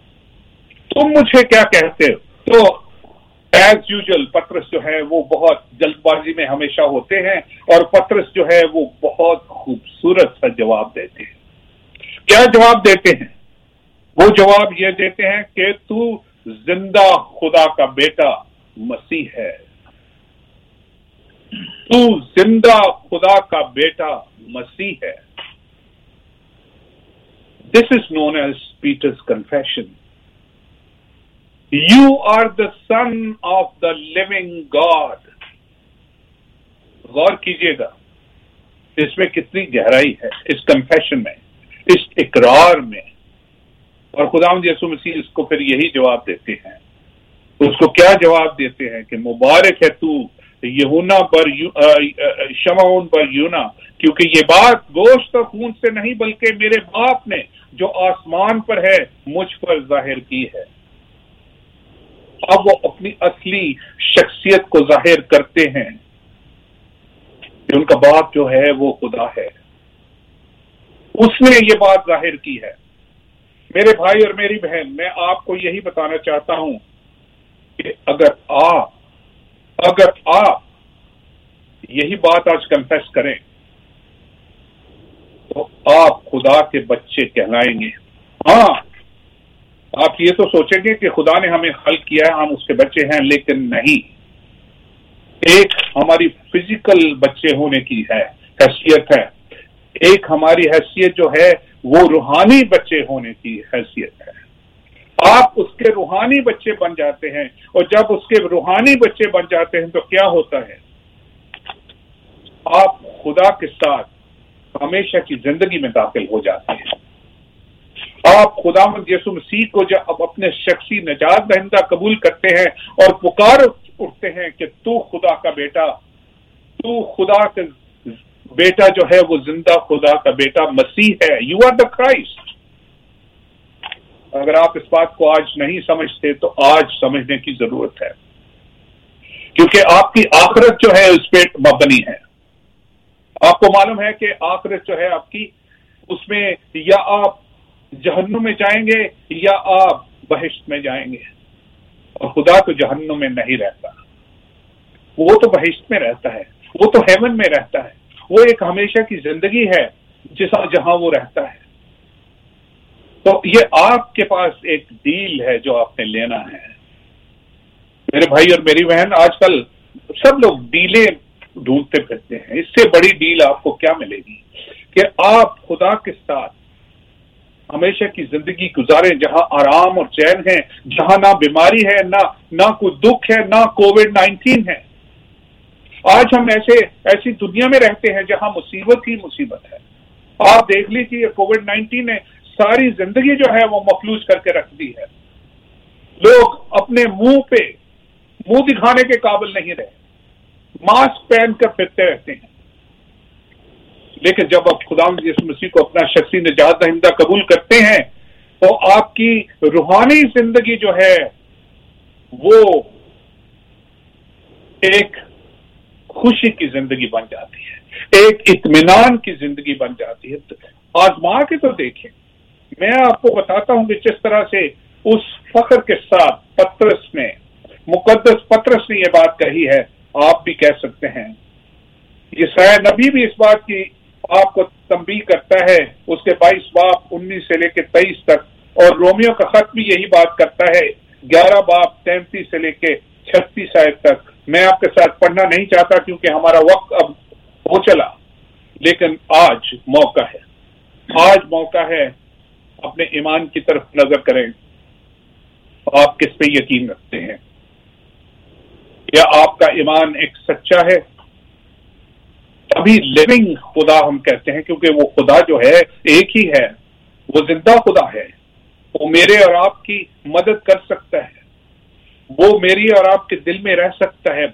तुम मुझे क्या कहते हो? तो एज यूजुअल पतरस जो है वो बहुत जल्दबाजी में हमेशा होते हैं, और पतरस जो है वो बहुत खूबसूरत सा जवाब देते हैं। क्या जवाब देते हैं? वो जवाब ये देते हैं कि तू जिंदा खुदा का बेटा मसीह है, तू जिंदा खुदा का बेटा मसीह है। This is known as Peter's confession. You are the son of the living God. गौर कीजिएगा इसमें कितनी गहराई है, इस कन्फेशन में, इस इकरार में। और खुदावंद यीशु मसीह इसको फिर यही जवाब देते हैं। उसको क्या जवाब देते हैं कि मुबारक है तू यूहन्ना बर शमौन बर यूना, क्योंकि ये बात गोश्त और खून से नहीं बल्कि मेरे बाप ने जो आसमान पर है मुझ पर जाहिर की है। अब वो अपनी असली शख्सियत को जाहिर करते हैं कि उनका बाप जो है वो खुदा है, उसने ये बात जाहिर की है। मेरे भाई और मेरी बहन, मैं आपको यही बताना चाहता हूं कि अगर आप यही बात आज कन्फेस करें तो आप खुदा के बच्चे कहलाएंगे। हाँ, आप ये तो सोचेंगे कि खुदा ने हमें खल्क किया है, हम उसके बच्चे हैं, लेकिन नहीं। एक हमारी फिजिकल बच्चे होने की हैसियत है, एक हमारी हैसियत जो है वो रूहानी बच्चे होने की हैसियत है। आप उसके रूहानी बच्चे बन जाते हैं, और जब उसके रूहानी बच्चे बन जाते हैं तो क्या होता है, आप खुदा के साथ हमेशा की जिंदगी में दाखिल हो जाते हैं। आप खुदावंद यीशु मसीह को जब अपने शख्सी निजात दहिंदा कबूल करते हैं और पुकार उठते हैं कि तू खुदा का बेटा, तू खुदा का बेटा जो है वो जिंदा खुदा का बेटा मसीह है, यू आर द क्राइस्ट। अगर आप इस बात को आज नहीं समझते तो आज समझने की जरूरत है, क्योंकि आपकी आखिरत जो है उस पे मबनी है। आपको मालूम है कि आखिरत जो है आपकी, उसमें या आप जहन्नुम में जाएंगे या आप बहिश्त में जाएंगे। और खुदा तो जहन्नुम में नहीं रहता, वो तो बहिश्त में रहता है, वो तो हेवन में रहता है। वो एक हमेशा की जिंदगी है जहां वो रहता है। तो ये आपके पास एक डील है जो आपने लेना है। मेरे भाई और मेरी बहन, आजकल सब लोग डीलें ढूंढते फिरते हैं। इससे बड़ी डील आपको क्या मिलेगी कि आप खुदा के साथ हमेशा की जिंदगी गुजारें, जहां आराम और चैन है, जहां ना बीमारी है, ना कोई दुख है, ना कोविड-19 है। आज हम ऐसी दुनिया में रहते हैं जहां मुसीबत ही मुसीबत है। आप देख लीजिए, कोविड-19 ने सारी जिंदगी जो है वो मफलूज करके रख दी है। लोग अपने मुंह दिखाने के काबिल नहीं रहे, मास्क पहनकर फिरते रहते हैं। लेकिन जब आप खुदावंद यीशु मसीह को अपना शख्सी निजात दहिंदा कबूल करते हैं तो आपकी रूहानी जिंदगी जो है वो एक खुशी की जिंदगी बन जाती है, एक इत्मीनान की जिंदगी बन जाती है। आजमा के तो देखें। मैं आपको बताता हूं कि जिस तरह से उस फख्र के साथ पतरस ने, मुकद्दस पतरस ने ये बात कही है, आप भी कह सकते हैं। यशायाह नबी भी इस बात की आपको तंबीह करता है, उसके 22 बाब 19 से लेकर 23 तक, और रोमियो का खत भी यही बात करता है, 11 बाब 33 से लेकर 36 आयत तक। मैं आपके साथ पढ़ना नहीं चाहता क्योंकि हमारा वक्त अब हो चला, लेकिन आज मौका है अपने ईमान की तरफ नजर करें। आप किस पे यकीन रखते हैं? क्या आपका ईमान एक सच्चा है? तभी लिविंग खुदा हम कहते हैं, क्योंकि वो खुदा जो है एक ही है, वो जिंदा खुदा है। वो मेरे और आपकी मदद कर सकता है, वो मेरी और आपके दिल में रह सकता है।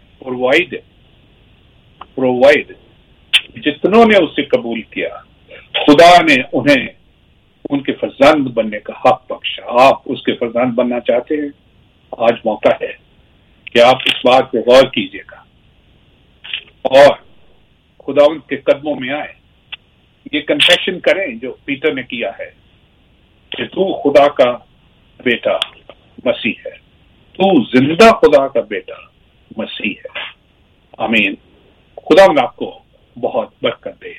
प्रोवाइड जितनों ने उसे कबूल किया, खुदा ने उन्हें उनके फर्जंद बनने का हक बख्शा। आप उसके फर्जंद बनना चाहते हैं? आज मौका है कि आप इस बात पे गौर कीजिएगा और खुदावंद के कदमों में आए। ये कन्फेशन करें जो पीटर ने किया है कि तू खुदा का बेटा मसीह है, तू जिंदा खुदा का बेटा मसीह है। आमीन। खुदावंद आपको बहुत बरकत दे।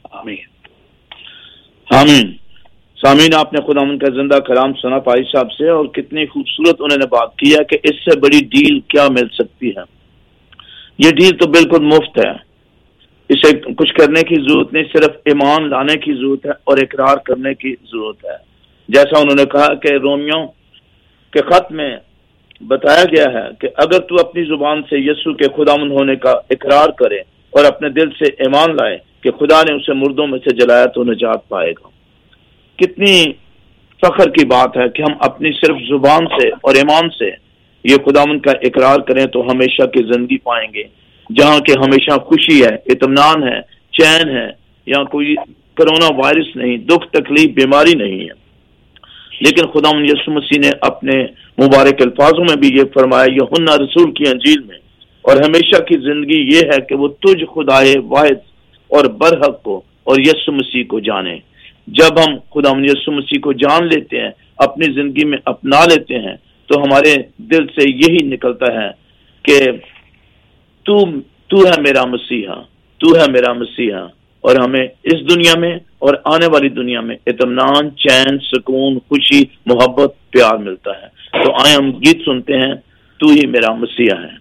आमीन आमीन। सामीन, आपने खुदावंद का जिंदा कलाम सुना पाई साहब से, और कितनी खूबसूरत उन्होंने बात की है कि इससे बड़ी डील क्या मिल सकती है। ये डील तो बिल्कुल मुफ्त है, इसे कुछ करने की जरूरत नहीं, सिर्फ ईमान लाने की जरूरत है और इकरार करने की जरूरत है। जैसा उन्होंने कहा कि रोमियो के खत में बताया गया है कि अगर तू अपनी जुबान से यीशु के खुदावंद होने का इकरार करे और अपने दिल से ईमान लाए कि खुदा ने उसे मुर्दों में से जलाया तो निजात पाएगा। कितनी फख्र की बात है कि हम अपनी सिर्फ जुबान से और ईमान से ये खुदावंद का इकरार करें तो हमेशा की जिंदगी पाएंगे, जहाँ के हमेशा खुशी है, इत्मीनान है, चैन है, यहाँ कोई कोरोना वायरस नहीं, दुख तकलीफ बीमारी नहीं है। लेकिन खुदावंद यीशु मसीह ने अपने मुबारक अल्फाजों में भी ये फरमाया यूहन्ना रसूल की अंजील में, और हमेशा की जिंदगी ये है कि वो तुझ खुदाए वाहिद और बरहक को और यीशु मसीह को जाने। जब हम खुदावंद यीशु मसीह को जान लेते हैं, अपनी जिंदगी में अपना लेते हैं, तो हमारे दिल से यही निकलता है कि تو ہے میرا مسیحا، تو ہے میرا مسیحا، اور ہمیں اس دنیا میں اور آنے والی دنیا میں اطمینان، چین، سکون، خوشی، محبت، پیار ملتا ہے۔ تو آئے ہم گیت سنتے ہیں، تو ہی میرا مسیحا ہے۔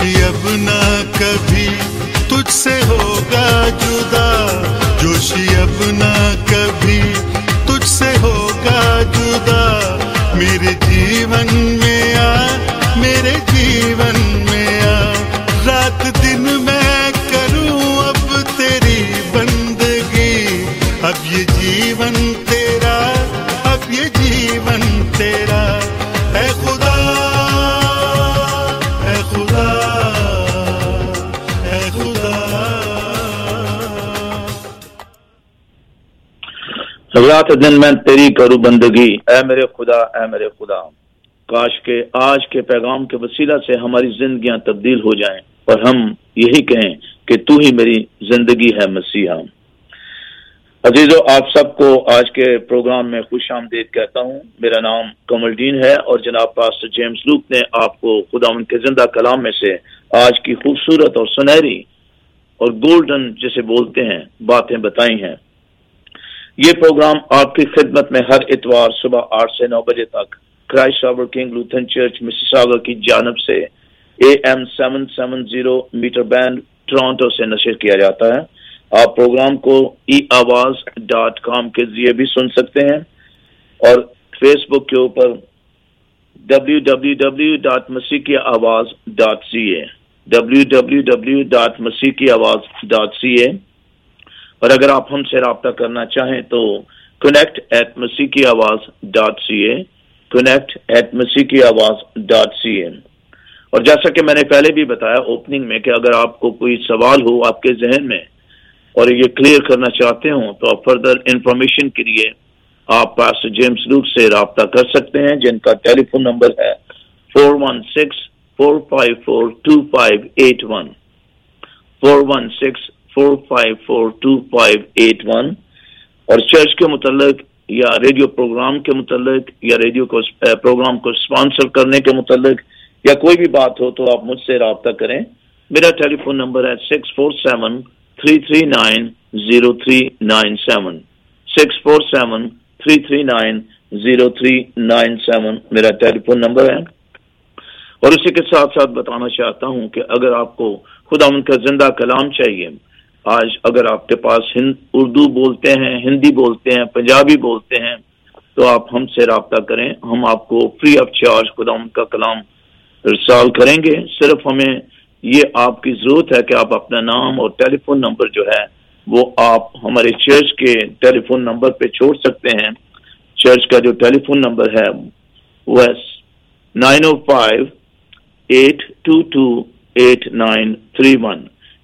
کبھی تجھ سے ہوگا جدا، جوشی اب मेरे जीवन में आ, मेरे जीवन में आ, रात दिन मैं करूं अब तेरी बंदगी, अब ये जीवन तेरा, अब ये जीवन तेरा, ऐ खुदा, ऐ खुदा, ऐ खुदा। रात दिन मैं तेरी करूं बंदगी, ऐ मेरे खुदा, ऐ मेरे खुदा। काश के आज के पैगाम के वसीला से हमारी जिंदगियां तब्दील हो जाएं और हम यही कहें कि तू ही मेरी जिंदगी है मसीहा। अजीजों, आप सबको आज के प्रोग्राम में खुशामदीद कहता हूं। मेरा नाम कमलदीन है और जनाब पास्टर जेम्स लूक ने आपको खुदावंद के जिंदा कलाम में से आज की खूबसूरत और सुनहरी और गोल्डन जिसे बोलते हैं बातें बताई हैं। ये प्रोग्राम आपकी खिदमत में हर इतवार सुबह 8 से 9 बजे तक Christ our King Lutheran Church Mississauga की जानब से AM 770 मीटर बैंड टोरंटो से नशर किया जाता है। आप प्रोग्राम को eawaz.com के जरिए भी सुन सकते हैं और फेसबुक के ऊपर www.masihkiawaz.ca www.masihkiawaz.ca। और अगर आप हमसे राब्ता करना चाहें तो connect@masihkiawaz.ca connect@masihkiawaz.ca। और जैसा कि मैंने पहले भी बताया ओपनिंग में कि अगर आपको कोई सवाल हो आपके जहन में और ये क्लियर करना चाहते हो तो आप फर्दर इंफॉर्मेशन के लिए आप पास्टर जेम्स लूक से राब्ता कर सकते हैं, जिनका टेलीफोन नंबर है 416-454-2581 416-454-2581। और चर्च के मुतल्लिक या रेडियो प्रोग्राम के मुतल्लिक या रेडियो को प्रोग्राम को स्पॉन्सर करने के मुतल्लिक या कोई भी बात हो तो आप मुझसे राब्ता करें। मेरा टेलीफोन नंबर है 647-339-0397 647-339-0397 मेरा टेलीफोन नंबर है। और उसी के साथ साथ बताना चाहता हूं कि अगर आपको खुदावंद का जिंदा कलाम चाहिए, आज अगर आपके पास उर्दू बोलते हैं, हिंदी बोलते हैं, पंजाबी बोलते हैं तो आप हमसे राब्ता करें। हम आपको फ्री ऑफ चार्ज खुदावंद का कलाम इरसाल करेंगे। सिर्फ हमें ये आपकी जरूरत है कि आप अपना नाम और टेलीफोन नंबर जो है वो आप हमारे चर्च के टेलीफोन नंबर पे छोड़ सकते हैं। चर्च का जो टेलीफोन नंबर है वो है 905-822-8931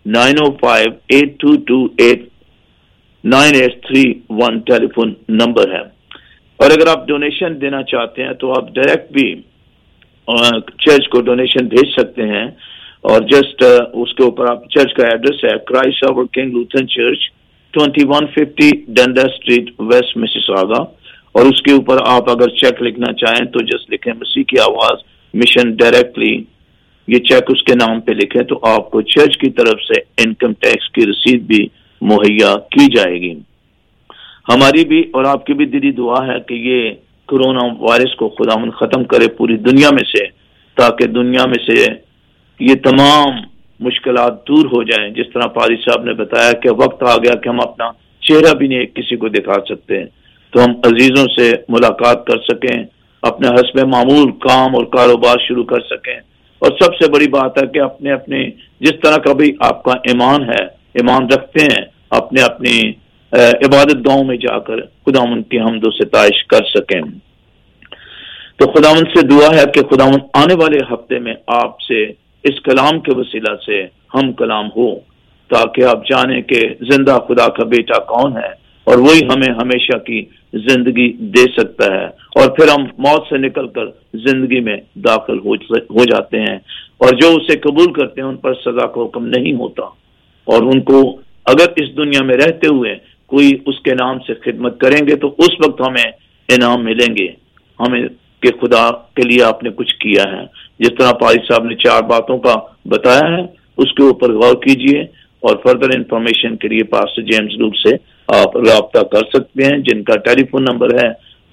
905-822-9831 टेलीफोन नंबर है। और अगर आप डोनेशन देना चाहते हैं तो आप डायरेक्ट भी चर्च को डोनेशन भेज सकते हैं। और जस्ट उसके ऊपर आप चर्च का एड्रेस है Christ our King Lutheran Church 2150 Dundas Street West Mississauga. और उसके ऊपर आप अगर चेक लिखना चाहें तो जस्ट लिखें मसीह की आवाज मिशन डायरेक्टली, ये चेक उसके नाम पे लिखें तो आपको चर्च की तरफ से इनकम टैक्स की रसीद भी मुहैया की जाएगी। हमारी भी और आपकी भी दिली दुआ है कि ये कोरोना वायरस को खुदावंद खत्म करे पूरी दुनिया में से, ताकि दुनिया में से ये तमाम मुश्किलात दूर हो जाएं। जिस तरह पारी साहब ने बताया कि वक्त आ गया कि हम अपना चेहरा भी नहीं किसी को दिखा सकते, तो हम अजीजों से मुलाकात कर सकें, अपने हस्बे मामूल काम और कारोबार शुरू कर सकें। और सबसे बड़ी बात है कि अपने अपने जिस तरह का भी आपका ईमान है, ईमान रखते हैं, अपने अपनी इबादत गाहों में जाकर खुदावंद की हम्द व सिताइश कर सकें। तो खुदावंद से दुआ है कि खुदावंद आने वाले हफ्ते में आपसे इस कलाम के वसीला से हम कलाम हो, ताकि आप जानें कि जिंदा खुदा का बेटा कौन है और वही हमें हमेशा की जिंदगी दे सकता है। और फिर हम मौत से निकलकर जिंदगी में दाखिल हो जाते हैं। और जो उसे कबूल करते हैं उन पर सजा का हुक्म नहीं होता। और उनको अगर इस दुनिया में रहते हुए कोई उसके नाम से खिदमत करेंगे तो उस वक्त हमें इनाम मिलेंगे, हमें कि खुदा के लिए आपने कुछ किया है। जिस तरह पारी साहब ने 4 बातों का बताया है उसके ऊपर गौर कीजिए। और फर्दर इंफॉर्मेशन के लिए पास्टर जेम्स लूक से आप राब्ता कर सकते हैं, जिनका टेलीफोन नंबर है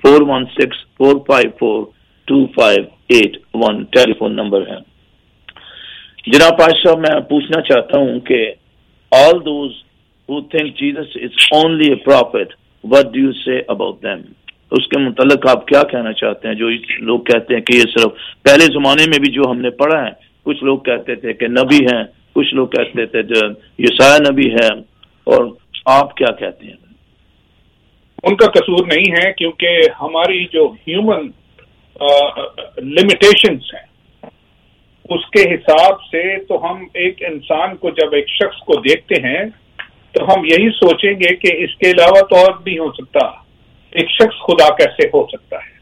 416-454-2581 टेलीफोन नंबर है। जनाब पास्टर साहब, मैं पूछना चाहता हूं कि all those who think Jesus is only a prophet, what do you say about them? اس کے متعلق آپ کیا کہنا چاہتے ہیں؟ جو لوگ کہتے ہیں کہ یہ صرف پہلے زمانے میں بھی جو ہم نے پڑھا ہے، کچھ لوگ کہتے تھے کہ نبی ہیں، کچھ لوگ کہتے تھے جو یسایا نبی ہے، اور آپ کیا کہتے ہیں؟ ان کا قصور نہیں ہے، کیونکہ ہماری جو ہیومن لمیٹیشنز ہیں اس کے حساب سے تو ہم ایک انسان کو، جب ایک شخص کو دیکھتے ہیں تو ہم یہی سوچیں گے کہ اس کے علاوہ تو اور نہیں ہو سکتا، ایک شخص خدا کیسے ہو سکتا ہے؟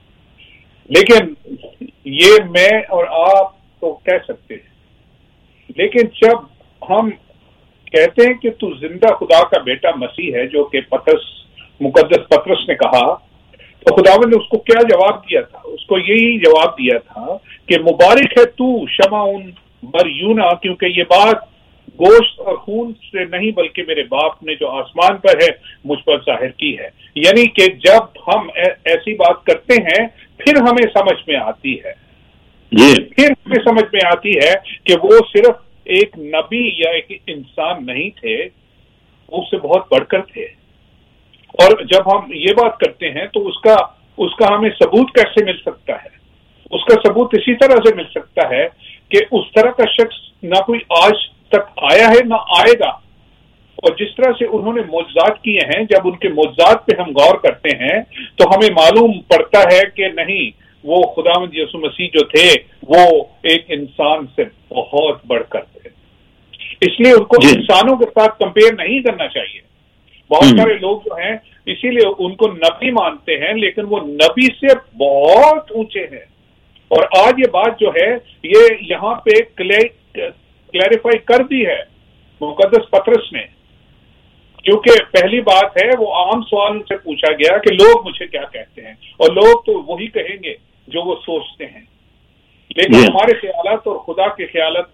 لیکن یہ میں اور آپ تو کہہ سکتے ہیں، لیکن جب ہم کہتے ہیں کہ تو زندہ خدا کا بیٹا مسیح ہے، جو کہ مقدس پطرس نے کہا، تو خداوند نے اس کو کیا جواب دیا تھا؟ اس کو یہی جواب دیا تھا کہ مبارک ہے تو شمعون بریونا، کیونکہ یہ بات گوشت اور خون سے نہیں بلکہ میرے باپ نے جو آسمان پر ہے مجھ پر ظاہر کی ہے۔ یعنی کہ جب ہم ایسی بات کرتے ہیں پھر ہمیں سمجھ میں آتی ہے، پھر ہمیں سمجھ میں آتی ہے کہ وہ صرف ایک نبی یا ایک انسان نہیں تھے، وہ اس سے بہت بڑھ کر تھے۔ اور جب ہم یہ بات کرتے ہیں تو اس کا ہمیں ثبوت کیسے مل سکتا ہے؟ اس کا ثبوت اسی طرح سے مل سکتا ہے کہ اس طرح کا شخص نہ کوئی آج تک آیا ہے نہ آئے گا، اور جس طرح سے انہوں نے معجزات کیے ہیں، جب ان کے معجزات پہ ہم غور کرتے ہیں تو ہمیں معلوم پڑتا ہے کہ نہیں، وہ خداوند یسوع مسیح جو تھے وہ ایک انسان سے بہت بڑھ کر تھے۔ اس لیے ان کو انسانوں کے ساتھ کمپیئر نہیں کرنا چاہیے۔ بہت سارے لوگ جو ہیں اسی لیے ان کو نبی مانتے ہیں، لیکن وہ نبی سے بہت اونچے ہیں۔ اور آج یہ بات جو ہے یہ یہاں پہ کلیریفائی کر دی ہے مقدس پطرس نے، کیونکہ پہلی بات ہے وہ عام سوال سے پوچھا گیا کہ لوگ مجھے کیا کہتے ہیں، اور لوگ تو وہی کہیں گے جو وہ سوچتے ہیں، لیکن ہمارے خیالات اور خدا کے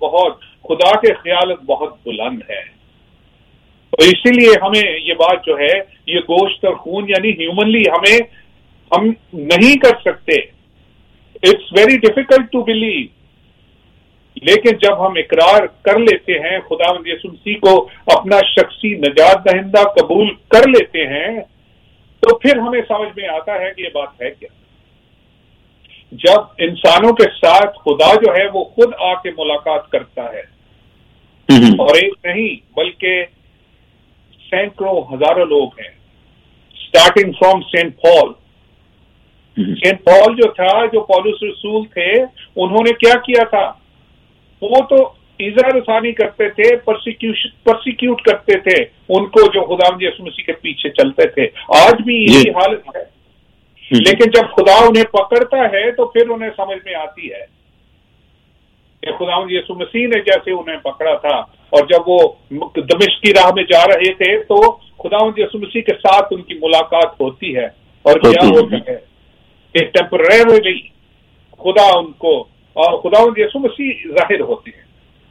خیالات بہت بلند ہے۔ اور اسی لیے ہمیں یہ بات جو ہے یہ گوشت اور خون یعنی ہیومنلی ہم نہیں کر سکتے، it's very difficult to believe, لیکن جب ہم اقرار کر لیتے ہیں، خداوند یسوع مسیح کو اپنا شخصی نجات دہندہ قبول کر لیتے ہیں، تو پھر ہمیں سمجھ میں آتا ہے کہ یہ بات ہے کیا۔ جب انسانوں کے ساتھ خدا جو ہے وہ خود آ کے ملاقات کرتا ہے، اور ایک نہیں بلکہ سینکڑوں ہزاروں لوگ ہیں، اسٹارٹنگ فرام سینٹ پال جو تھا، جو پولس رسول تھے، انہوں نے کیا کیا تھا؟ وہ تو ایذا رسانی کرتے تھے، پرسیکیوٹ کرتے تھے ان کو جو خداوند یسوع مسیح کے پیچھے چلتے تھے۔ آج بھی یہی حالت ہے، لیکن جب خدا انہیں پکڑتا ہے تو پھر انہیں سمجھ میں آتی ہے کہ خداوند یسوع مسیح نے جیسے انہیں پکڑا تھا، اور جب وہ دمشق کی راہ میں جا رہے تھے تو خداوند یسوع مسیح کے ساتھ ان کی ملاقات ہوتی ہے، اور کیا ہوتا ہے کہ ٹیمپریریلی خدا ان کو اور خداوند یسوع مسیح ظاہر ہوتے ہیں،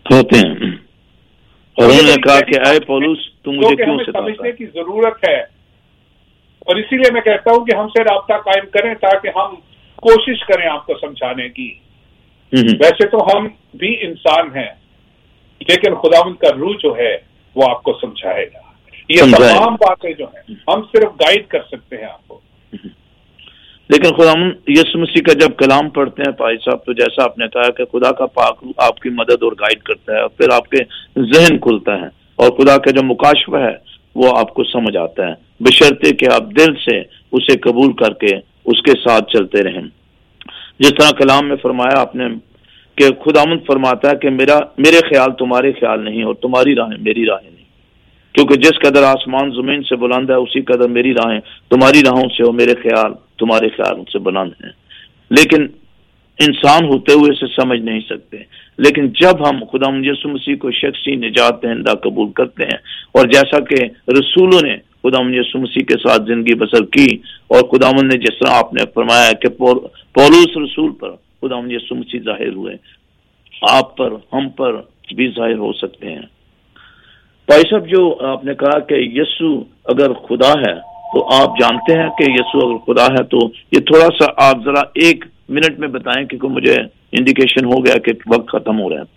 اور انہوں نے کہا کہ اے پولس تم مجھے کیوں ستاتا؟ سمجھنے کی ضرورت ہے، اور اسی لیے میں کہتا ہوں کہ ہم سے رابطہ قائم کریں تاکہ ہم کوشش کریں آپ کو سمجھانے کی۔ ویسے تو ہم بھی انسان ہیں، لیکن خداوند کا روح جو ہے وہ آپ کو سمجھائے گا۔ یہ تمام باتیں جو ہیں ہم صرف گائیڈ کر سکتے ہیں آپ کو۔ لیکن خداوند یسوع مسیح کا جب کلام پڑھتے ہیں بھائی صاحب، تو جیسا آپ نے کہا کہ خدا کا پاک آپ کی مدد اور گائیڈ کرتا ہے، اور پھر آپ کے ذہن کھلتا ہے، اور خدا کا جو مکاشفہ ہے وہ آپ کو سمجھ آتا ہے، بشرطے کہ آپ دل سے اسے قبول کر کے اس کے ساتھ چلتے رہیں۔ جس طرح کلام میں فرمایا آپ نے کہ خداوند فرماتا ہے کہ میرے خیال تمہارے خیال نہیں، اور تمہاری راہیں میری راہیں نہیں، کیونکہ جس قدر آسمان زمین سے بلند ہے اسی قدر میری راہیں تمہاری راہوں سے اور میرے خیال تمہارے خیالوں سے بلند ہیں۔ لیکن انسان ہوتے ہوئے اسے سمجھ نہیں سکتے، لیکن جب ہم خداوند یسوع مسیح کو شخصی نجات دہندہ قبول کرتے ہیں، اور جیسا کہ رسولوں نے خداوند یسوع مسیح کے ساتھ زندگی بسر کی، اور خداوند نے جس طرح آپ نے فرمایا کہ پولس رسول پر خداوند یسوع مسیح ظاہر ہوئے، آپ پر ہم پر بھی ظاہر ہو سکتے ہیں۔ بھائی صاحب، جو آپ نے کہا کہ یسوع اگر خدا ہے تو آپ جانتے ہیں کہ یسوع اگر خدا ہے تو یہ تھوڑا سا آپ ذرا 1 منٹ میں بتائیں، کیونکہ مجھے انڈیکیشن ہو گیا کہ وقت ختم ہو رہا ہے۔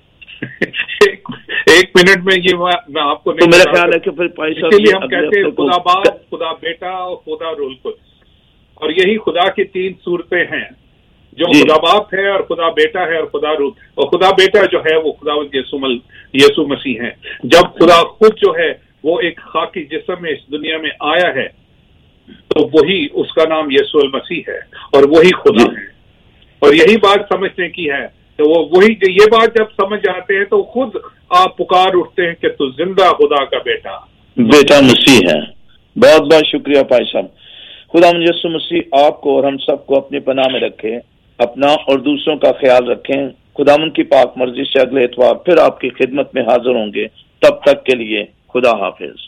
1 منٹ میں یہ میں آپ کو تو میرا خیال ہے کہ پھر بھائی صاحب ہم کہتے ہیں خدا باپ، خدا بیٹا اور خدا روح القدس۔ اور یہی خدا کی 3 صورتیں ہیں جو خدا باپ ہے اور خدا بیٹا ہے اور خدا روح. اور خدا بیٹا جو ہے وہ خداوند یسوع مسیح ہے. جب خدا خود جو ہے وہ ایک خاکی جسم میں اس دنیا میں آیا ہے تو وہی اس کا نام یسوع المسیح ہے اور وہی خدا ہے. اور یہی بات سمجھنے کی ہے تو وہی یہ بات جب سمجھ جاتے ہیں تو خود آپ پکار اٹھتے ہیں کہ تو زندہ خدا کا بیٹا مسیح ہے. بہت بہت شکریہ بھائی صاحب. خدا یسوع مسیح آپ کو اور ہم سب کو اپنی پناہ میں رکھے, اپنا اور دوسروں کا خیال رکھیں. خداوند کی پاک مرضی سے اگلے اتوار پھر آپ کی خدمت میں حاضر ہوں گے. تب تک کے لیے خدا حافظ.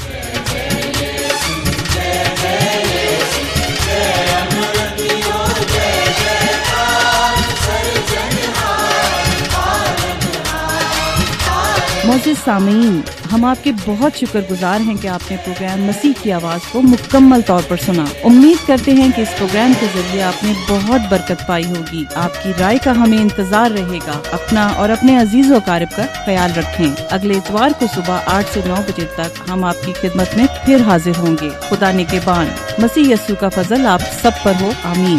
معزز سامعین, ہم آپ کے بہت شکر گزار ہیں کہ آپ نے پروگرام مسیح کی آواز کو مکمل طور پر سنا. امید کرتے ہیں کہ اس پروگرام کے ذریعے آپ نے بہت برکت پائی ہوگی. آپ کی رائے کا ہمیں انتظار رہے گا. اپنا اور اپنے عزیز و اقارب کا خیال رکھیں. اگلے اتوار کو صبح 8 سے 9 بجے تک ہم آپ کی خدمت میں پھر حاضر ہوں گے. خدا نگہبان. مسیح یسوع کا فضل آپ سب پر ہو. آمین.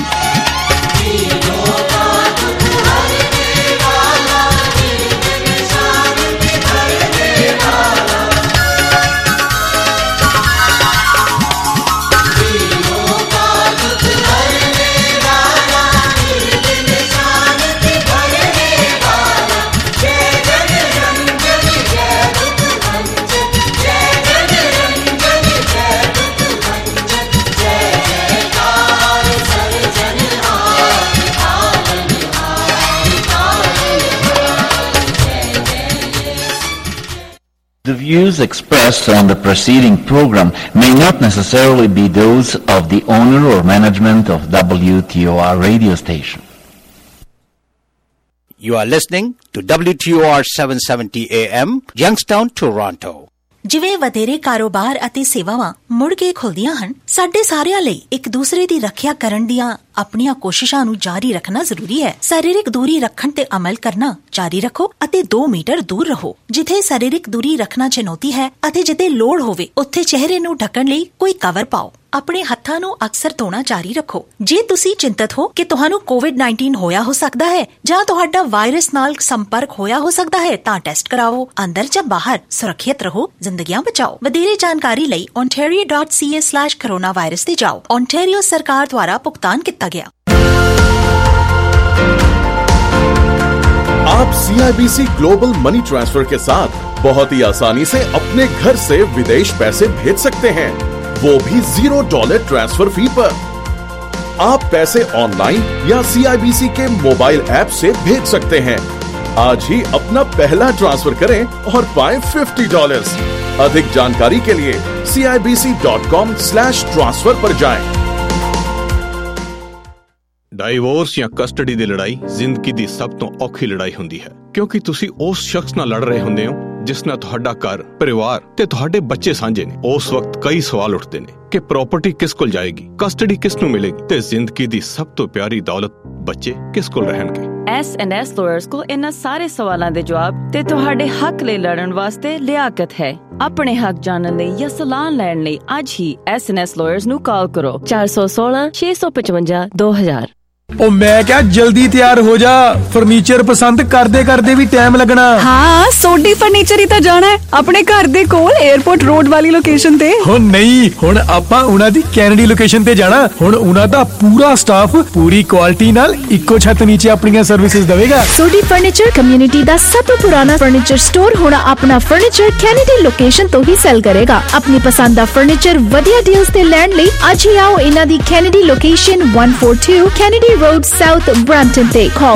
The views expressed on the preceding program may not necessarily be those of the owner or management of WTOR radio station. You are listening to WTOR 770 AM, Youngstown, Toronto. ਜਿਵੇਂ ਵਧੇਰੇ ਕਾਰੋਬਾਰ ਅਤੇ ਸੇਵਾਵਾਂ ਮੁੜ ਕੇ ਖੁੱਲਦੀਆਂ ਹਨ, ਸਾਡੇ ਸਾਰਿਆਂ ਲਈ ਇੱਕ ਦੂਸਰੇ ਦੀ ਰੱਖਿਆ ਕਰਨ ਦੀਆਂ ਆਪਣੀਆਂ ਕੋਸ਼ਿਸ਼ਾਂ ਨੂੰ ਜਾਰੀ ਰੱਖਣਾ ਜ਼ਰੂਰੀ ਹੈ. ਸਰੀਰਕ ਦੂਰੀ ਰੱਖਣ ਤੇ ਅਮਲ ਕਰਨਾ ਜਾਰੀ ਰੱਖੋ ਅਤੇ 2 ਮੀਟਰ ਦੂਰ ਰਹੋ. ਜਿੱਥੇ ਸਰੀਰਕ ਦੂਰੀ ਰੱਖਣਾ ਚੁਣੌਤੀ ਹੈ ਅਤੇ ਜਿੱਥੇ ਲੋੜ ਹੋਵੇ ਉੱਥੇ ਚਿਹਰੇ ਨੂੰ ਢੱਕਣ ਲਈ ਕੋਈ ਕਵਰ ਪਾਓ. ਆਪਣੇ ਹੱਥਾਂ ਨੂੰ ਅਕਸਰ ਧੋਣਾ ਜਾਰੀ ਰੱਖੋ. ਜੇ ਤੁਸੀਂ ਚਿੰਤਤ ਹੋ ਕਿ ਤੁਹਾਨੂੰ ਕੋਵਿਡ-19 ਹੋਇਆ ਹੋ ਸਕਦਾ ਹੈ ਜਾਂ ਤੁਹਾਡਾ ਵਾਇਰਸ ਨਾਲ ਸੰਪਰਕ ਹੋਇਆ ਹੋ ਸਕਦਾ ਹੈ ਤਾਂ ਟੈਸਟ ਕਰਾਓ. ਅੰਦਰ ਜਾਂ ਬਾਹਰ ਸੁਰੱਖਿਅਤ ਰਹੋ, ਜ਼ਿੰਦਗੀਆਂ ਬਚਾਓ. ਵਧੇਰੇ ਜਾਣਕਾਰੀ ਲਈ ontario.ca/coronavirus ਤੇ ਜਾਓ. ontario ਸਰਕਾਰ ਦੁਆਰਾ ਭੁਗਤਾਨ ਕੀਤਾ ਗਿਆ. आप CIBC ग्लोबल मनी ट्रांसफर के साथ बहुत ही आसानी से अपने घर से विदेश पैसे भेज सकते हैं, वो भी $0 ट्रांसफर फी पर. आप पैसे ऑनलाइन या CIBC के मोबाइल ऐप से भेज सकते हैं. आज ही अपना पहला ट्रांसफर करें और पाएं $50. अधिक जानकारी के लिए CIBC.com/transfer पर जाएं. ਡਾਈਵੋਰਸ ਜਾਂ ਕਸਟਡੀ ਦੀ ਲੜਾਈ ਜ਼ਿੰਦਗੀ ਦੀ ਸਭ ਤੋਂ ਔਖੀ ਲੜਾਈ ਹੁੰਦੀ ਹੈ, ਕਿਉਂਕਿ ਤੁਸੀਂ ਉਸ ਸ਼ਖਸ ਨਾਲ ਲੜ ਰਹੇ ਹੁੰਦੇ ਹੋ ਜਿਸ ਨਾਲ ਤੁਹਾਡਾ ਘਰ, ਪਰਿਵਾਰ ਤੇ ਤੁਹਾਡੇ ਬੱਚੇ ਸਾਂਝੇ ਨੇ. ਉਸ ਵਕਤ ਕਈ ਸਵਾਲ ਉੱਠਦੇ ਨੇ ਕਿ ਪ੍ਰਾਪਰਟੀ ਕਿਸ ਕੋਲ ਜਾਏਗੀ, ਕਸਟਡੀ ਕਿਸ ਨੂੰ ਮਿਲੇਗੀ ਤੇ ਜ਼ਿੰਦਗੀ ਦੀ ਸਭ ਤੋਂ ਪਿਆਰੀ ਦੌਲਤ ਬੱਚੇ ਕਿਸ ਕੋਲ ਰਹਿਣਗੇ. S&S ਲਾਇਰਸ ਕੋਲ ਇਹਨਾਂ ਸਾਰੇ ਸਵਾਲਾਂ ਦੇ ਜਵਾਬ ਤੇ ਤੁਹਾਡੇ ਹੱਕ ਲਈ ਲੜਨ ਵਾਸਤੇ ਲਿਆਕਤ ਹੈ. ਆਪਣੇ ਹੱਕ ਜਾਣਨ ਲਈ ਜਾਂ ਸਲਾਹ ਲੈਣ ਲਈ ਅੱਜ ਹੀ S&S ਲਾਇਰਸ ਨੂੰ ਕਾਲ ਕਰੋ 416-655-2000. ਉਹ ਮੈਂ ਕਿਹਾ ਜਲਦੀ ਤਿਆਰ ਹੋ ਜਾ, ਫਰਨੀਚਰ ਪਸੰਦ ਕਰਦੇ ਵੀ ਟਾਈਮ ਲੱਗਣਾ. ਹਾਂ, ਸੋਡੀ ਫਰਨੀਚਰ ਹੀ ਤਾਂ ਜਾਣਾ ਹੈ ਆਪਣੇ ਘਰ ਦੇ ਕੋਲ 에어ਪੋਰਟ ਰੋਡ ਵਾਲੀ ਲੋਕੇਸ਼ਨ ਤੇ. ਹੁਣ ਨਹੀਂ, ਹੁਣ ਆਪਾਂ ਉਹਨਾਂ ਦੀ ਕੈਨੇਡੀ ਲੋਕੇਸ਼ਨ ਤੇ ਜਾਣਾ. ਹੁਣ ਉਹਨਾਂ ਦਾ ਪੂਰਾ ਸਟਾਫ ਪੂਰੀ ਕੁਆਲਿਟੀ ਨਾਲ ਇੱਕੋ ਛੱਤ ਨੀਚੇ ਆਪਣੀਆਂ ਸਰਵਿਸਿਜ਼ ਦੇਵੇਗਾ. ਸੋਡੀ ਫਰਨੀਚਰ ਕਮਿਊਨਿਟੀ ਦਾ ਸਭ ਤੋਂ ਪੁਰਾਣਾ ਫਰਨੀਚਰ ਸਟੋਰ ਹੁਣ ਆਪਣਾ ਫਰਨੀਚਰ ਕੈਨੇਡੀ ਲੋਕੇਸ਼ਨ ਤੋਂ ਹੀ ਸੈਲ ਕਰੇਗਾ. ਆਪਣੀ ਪਸੰਦ ਦਾ ਫਰਨੀਚਰ ਵਧੀਆ ਡੀਲਸ ਤੇ ਲੈਣ ਲਈ ਅੱਜ ਹੀ ਆਓ ਇਹਨਾਂ ਦੀ Kennedy location 142 Kennedy Road South Brampton Day. Call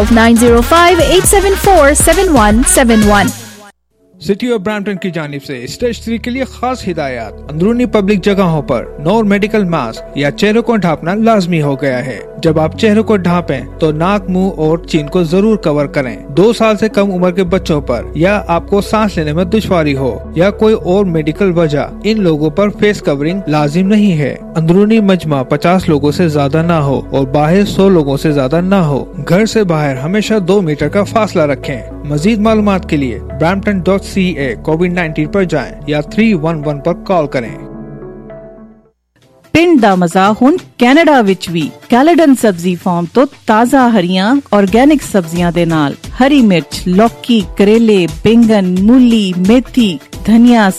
905-874-7171. City of Brampton की जानिब से स्टेज 3 के लिए खास हिदायत. अंदरूनी पब्लिक जगहों पर नॉन मेडिकल मास्क या चेहरे को ढांपना लाजमी हो गया है. जब आप चेहरे को ढांपें तो नाक, मुंह और चीन को जरूर कवर करें. 2 साल से कम उम्र के बच्चों पर या आपको सांस लेने में दुश्वारी हो या कोई और मेडिकल वजह, इन लोगों पर फेस कवरिंग लाजिम नहीं है. अंदरूनी मजमा 50 लोगों से ज्यादा न हो और बाहर 100 लोगों से ज्यादा न हो. घर से बाहर हमेशा 2 मीटर का फासला रखें. मजीद मालूमात के लिए Brampton.ca COVID-19 पर जाएं या 311 पर कॉल करें. ਪਿੰਡ ਦਾ ਮਜ਼ਾ ਹੁਣ ਕੈਨੇਡਾ ਵਿੱਚ ਵੀ। ਕੈਲੇਡਨ ਸਬਜ਼ੀ ਫਾਰਮ ਤੋਂ ਤਾਜ਼ਾ ਹਰੀਆਂ ਆਰਗੈਨਿਕ ਸਬਜ਼ੀਆਂ ਦੇ ਨਾਲ ਹਰੀ ਮਿਰਚ, ਲੌਕੀ, ਕਰੇਲੇ, ਬੈਂਗਨ, ਮੂਲੀ, ਮੇਥੀ, ਧਨੀਆ,